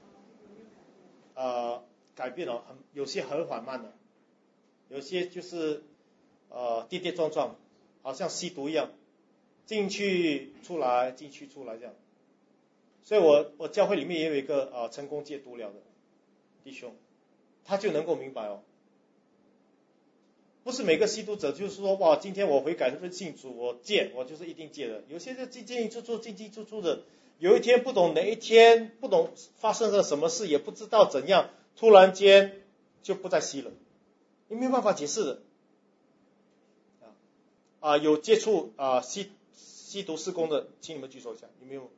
改变有些很缓慢的，有些就是跌跌撞撞，好像吸毒一样，进去出来进去出来这样。所以我教会里面也有一个成功戒毒了的弟兄，他就能够明白不是每个吸毒者就是说哇，今天我悔改信主我戒，我就是一定戒的。有些是进进出出的，有一天不懂哪一天，不懂发生了什么事，也不知道怎样，突然间就不再吸了，你没有办法解释的。有接触吸毒事工的，请你们举手一下，有没有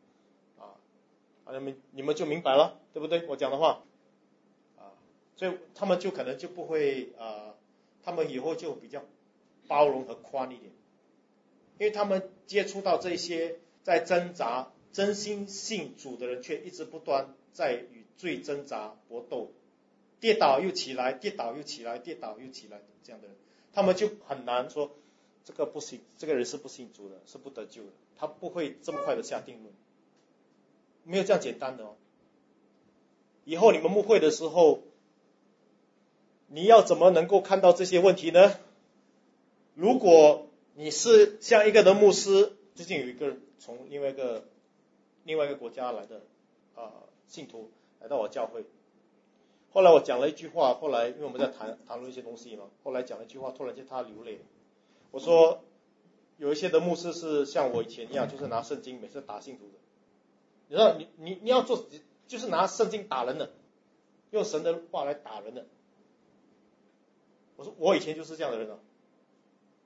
你们就明白了，对不对？我讲的话所以他们就可能就不会他们以后就比较包容和宽一点，因为他们接触到这些在挣扎真心信主的人，却一直不断在与罪挣扎搏斗，跌倒又起来，跌倒又起来，跌倒又起来这样的人，他们就很难说这个不行，这个人是不信主的，是不得救的，他不会这么快的下定论，没有这样简单的以后你们牧会的时候，你要怎么能够看到这些问题呢？如果你是像一个的牧师，最近有一个人从另外一个国家来的信徒来到我教会，后来我讲了一句话，后来因为我们在谈论一些东西嘛，后来讲了一句话，突然间他流泪。我说有一些的牧师是像我以前一样，就是拿圣经每次打信徒的。你知道你要做就是拿圣经打人的，用神的话来打人的。我说我以前就是这样的人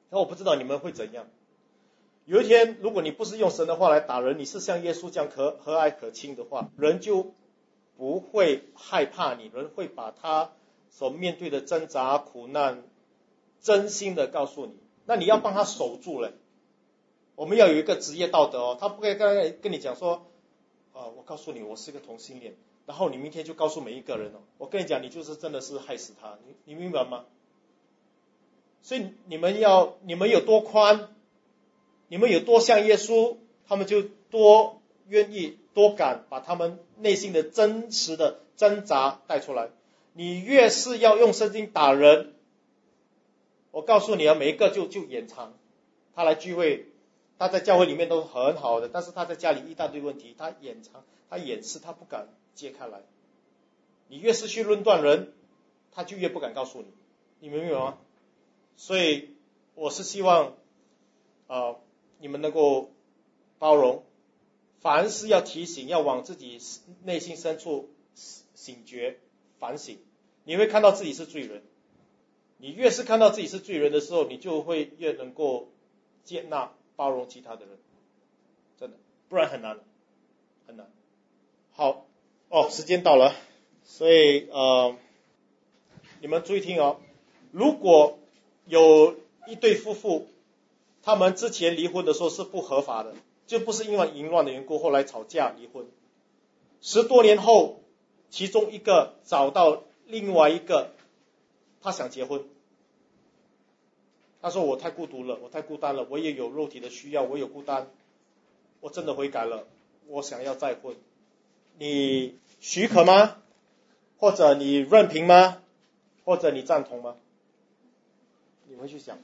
那我不知道你们会怎样。有一天，如果你不是用神的话来打人，你是像耶稣这样和蔼可亲的话，人就不会害怕你，人会把他所面对的挣扎、苦难真心的告诉你。那你要帮他守住了。我们要有一个职业道德哦，他不可以跟你讲说，我告诉你我是个同性恋，然后你明天就告诉每一个人哦，我跟你讲，你就是真的是害死他，你明白吗？所以你们有多宽，你们有多像耶稣，他们就多愿意多敢把他们内心的真实的挣扎带出来。你越是要用圣经打人，我告诉你啊，每一个就掩藏。他来聚会，他在教会里面都很好的，但是他在家里一大堆问题，他掩藏，他掩饰，他不敢揭开来。你越是去论断人，他就越不敢告诉你，你明白吗？所以我是希望你们能够包容，凡事要提醒，要往自己内心深处醒觉反省。你会看到自己是罪人，你越是看到自己是罪人的时候，你就会越能够接纳包容其他的人，真的，不然很难很难。好时间到了，所以你们注意听哦。如果有一对夫妇，他们之前离婚的时候是不合法的，就不是因为淫乱的缘故，后来吵架离婚，10多年后，其中一个找到另外一个，他想结婚，他说我太孤独了，我太孤单了，我也有肉体的需要，我有孤单，我真的悔改了，我想要再婚，你许可吗？或者你认凭吗？或者你赞同吗？你会去想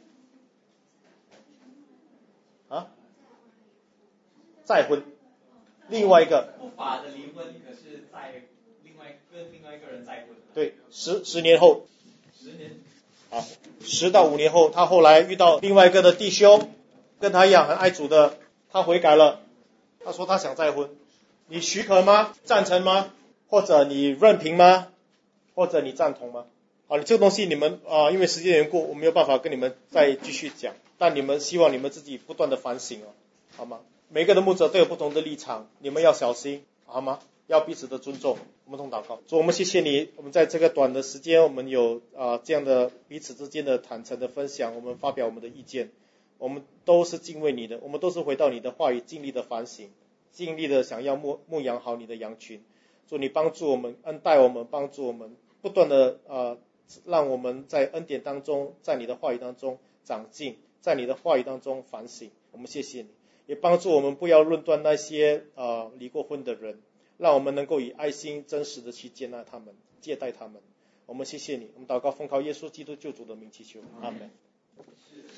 再婚，另外一个不法的离婚，可是跟另外一个人再婚。 对，10年后 10年 ，10到5年后，他后来遇到另外一个的弟兄，跟他一样很爱主的，他悔改了，他说他想再婚，你许可吗？赞成吗？或者你认凭吗？或者你赞同吗？好，这个东西你们因为时间缘故，我没有办法跟你们再继续讲，但你们希望你们自己不断的反省好吗？每个的牧者都有不同的立场，你们要小心，好吗？要彼此的尊重。我们同祷告，主，我们谢谢你，我们在这个短的时间，我们有这样的彼此之间的坦诚的分享，我们发表我们的意见，我们都是敬畏你的，我们都是回到你的话语，尽力的反省，尽力的想要牧养好你的羊群。主，你帮助我们，恩待我们，帮助我们，不断的让我们在恩典当中，在你的话语当中长进，在你的话语当中反省。我们谢谢你，也帮助我们不要论断那些离过婚的人，让我们能够以爱心真实的去接纳他们，接待他们。我们谢谢你，我们祷告奉靠耶稣基督救主的名祈求，阿们。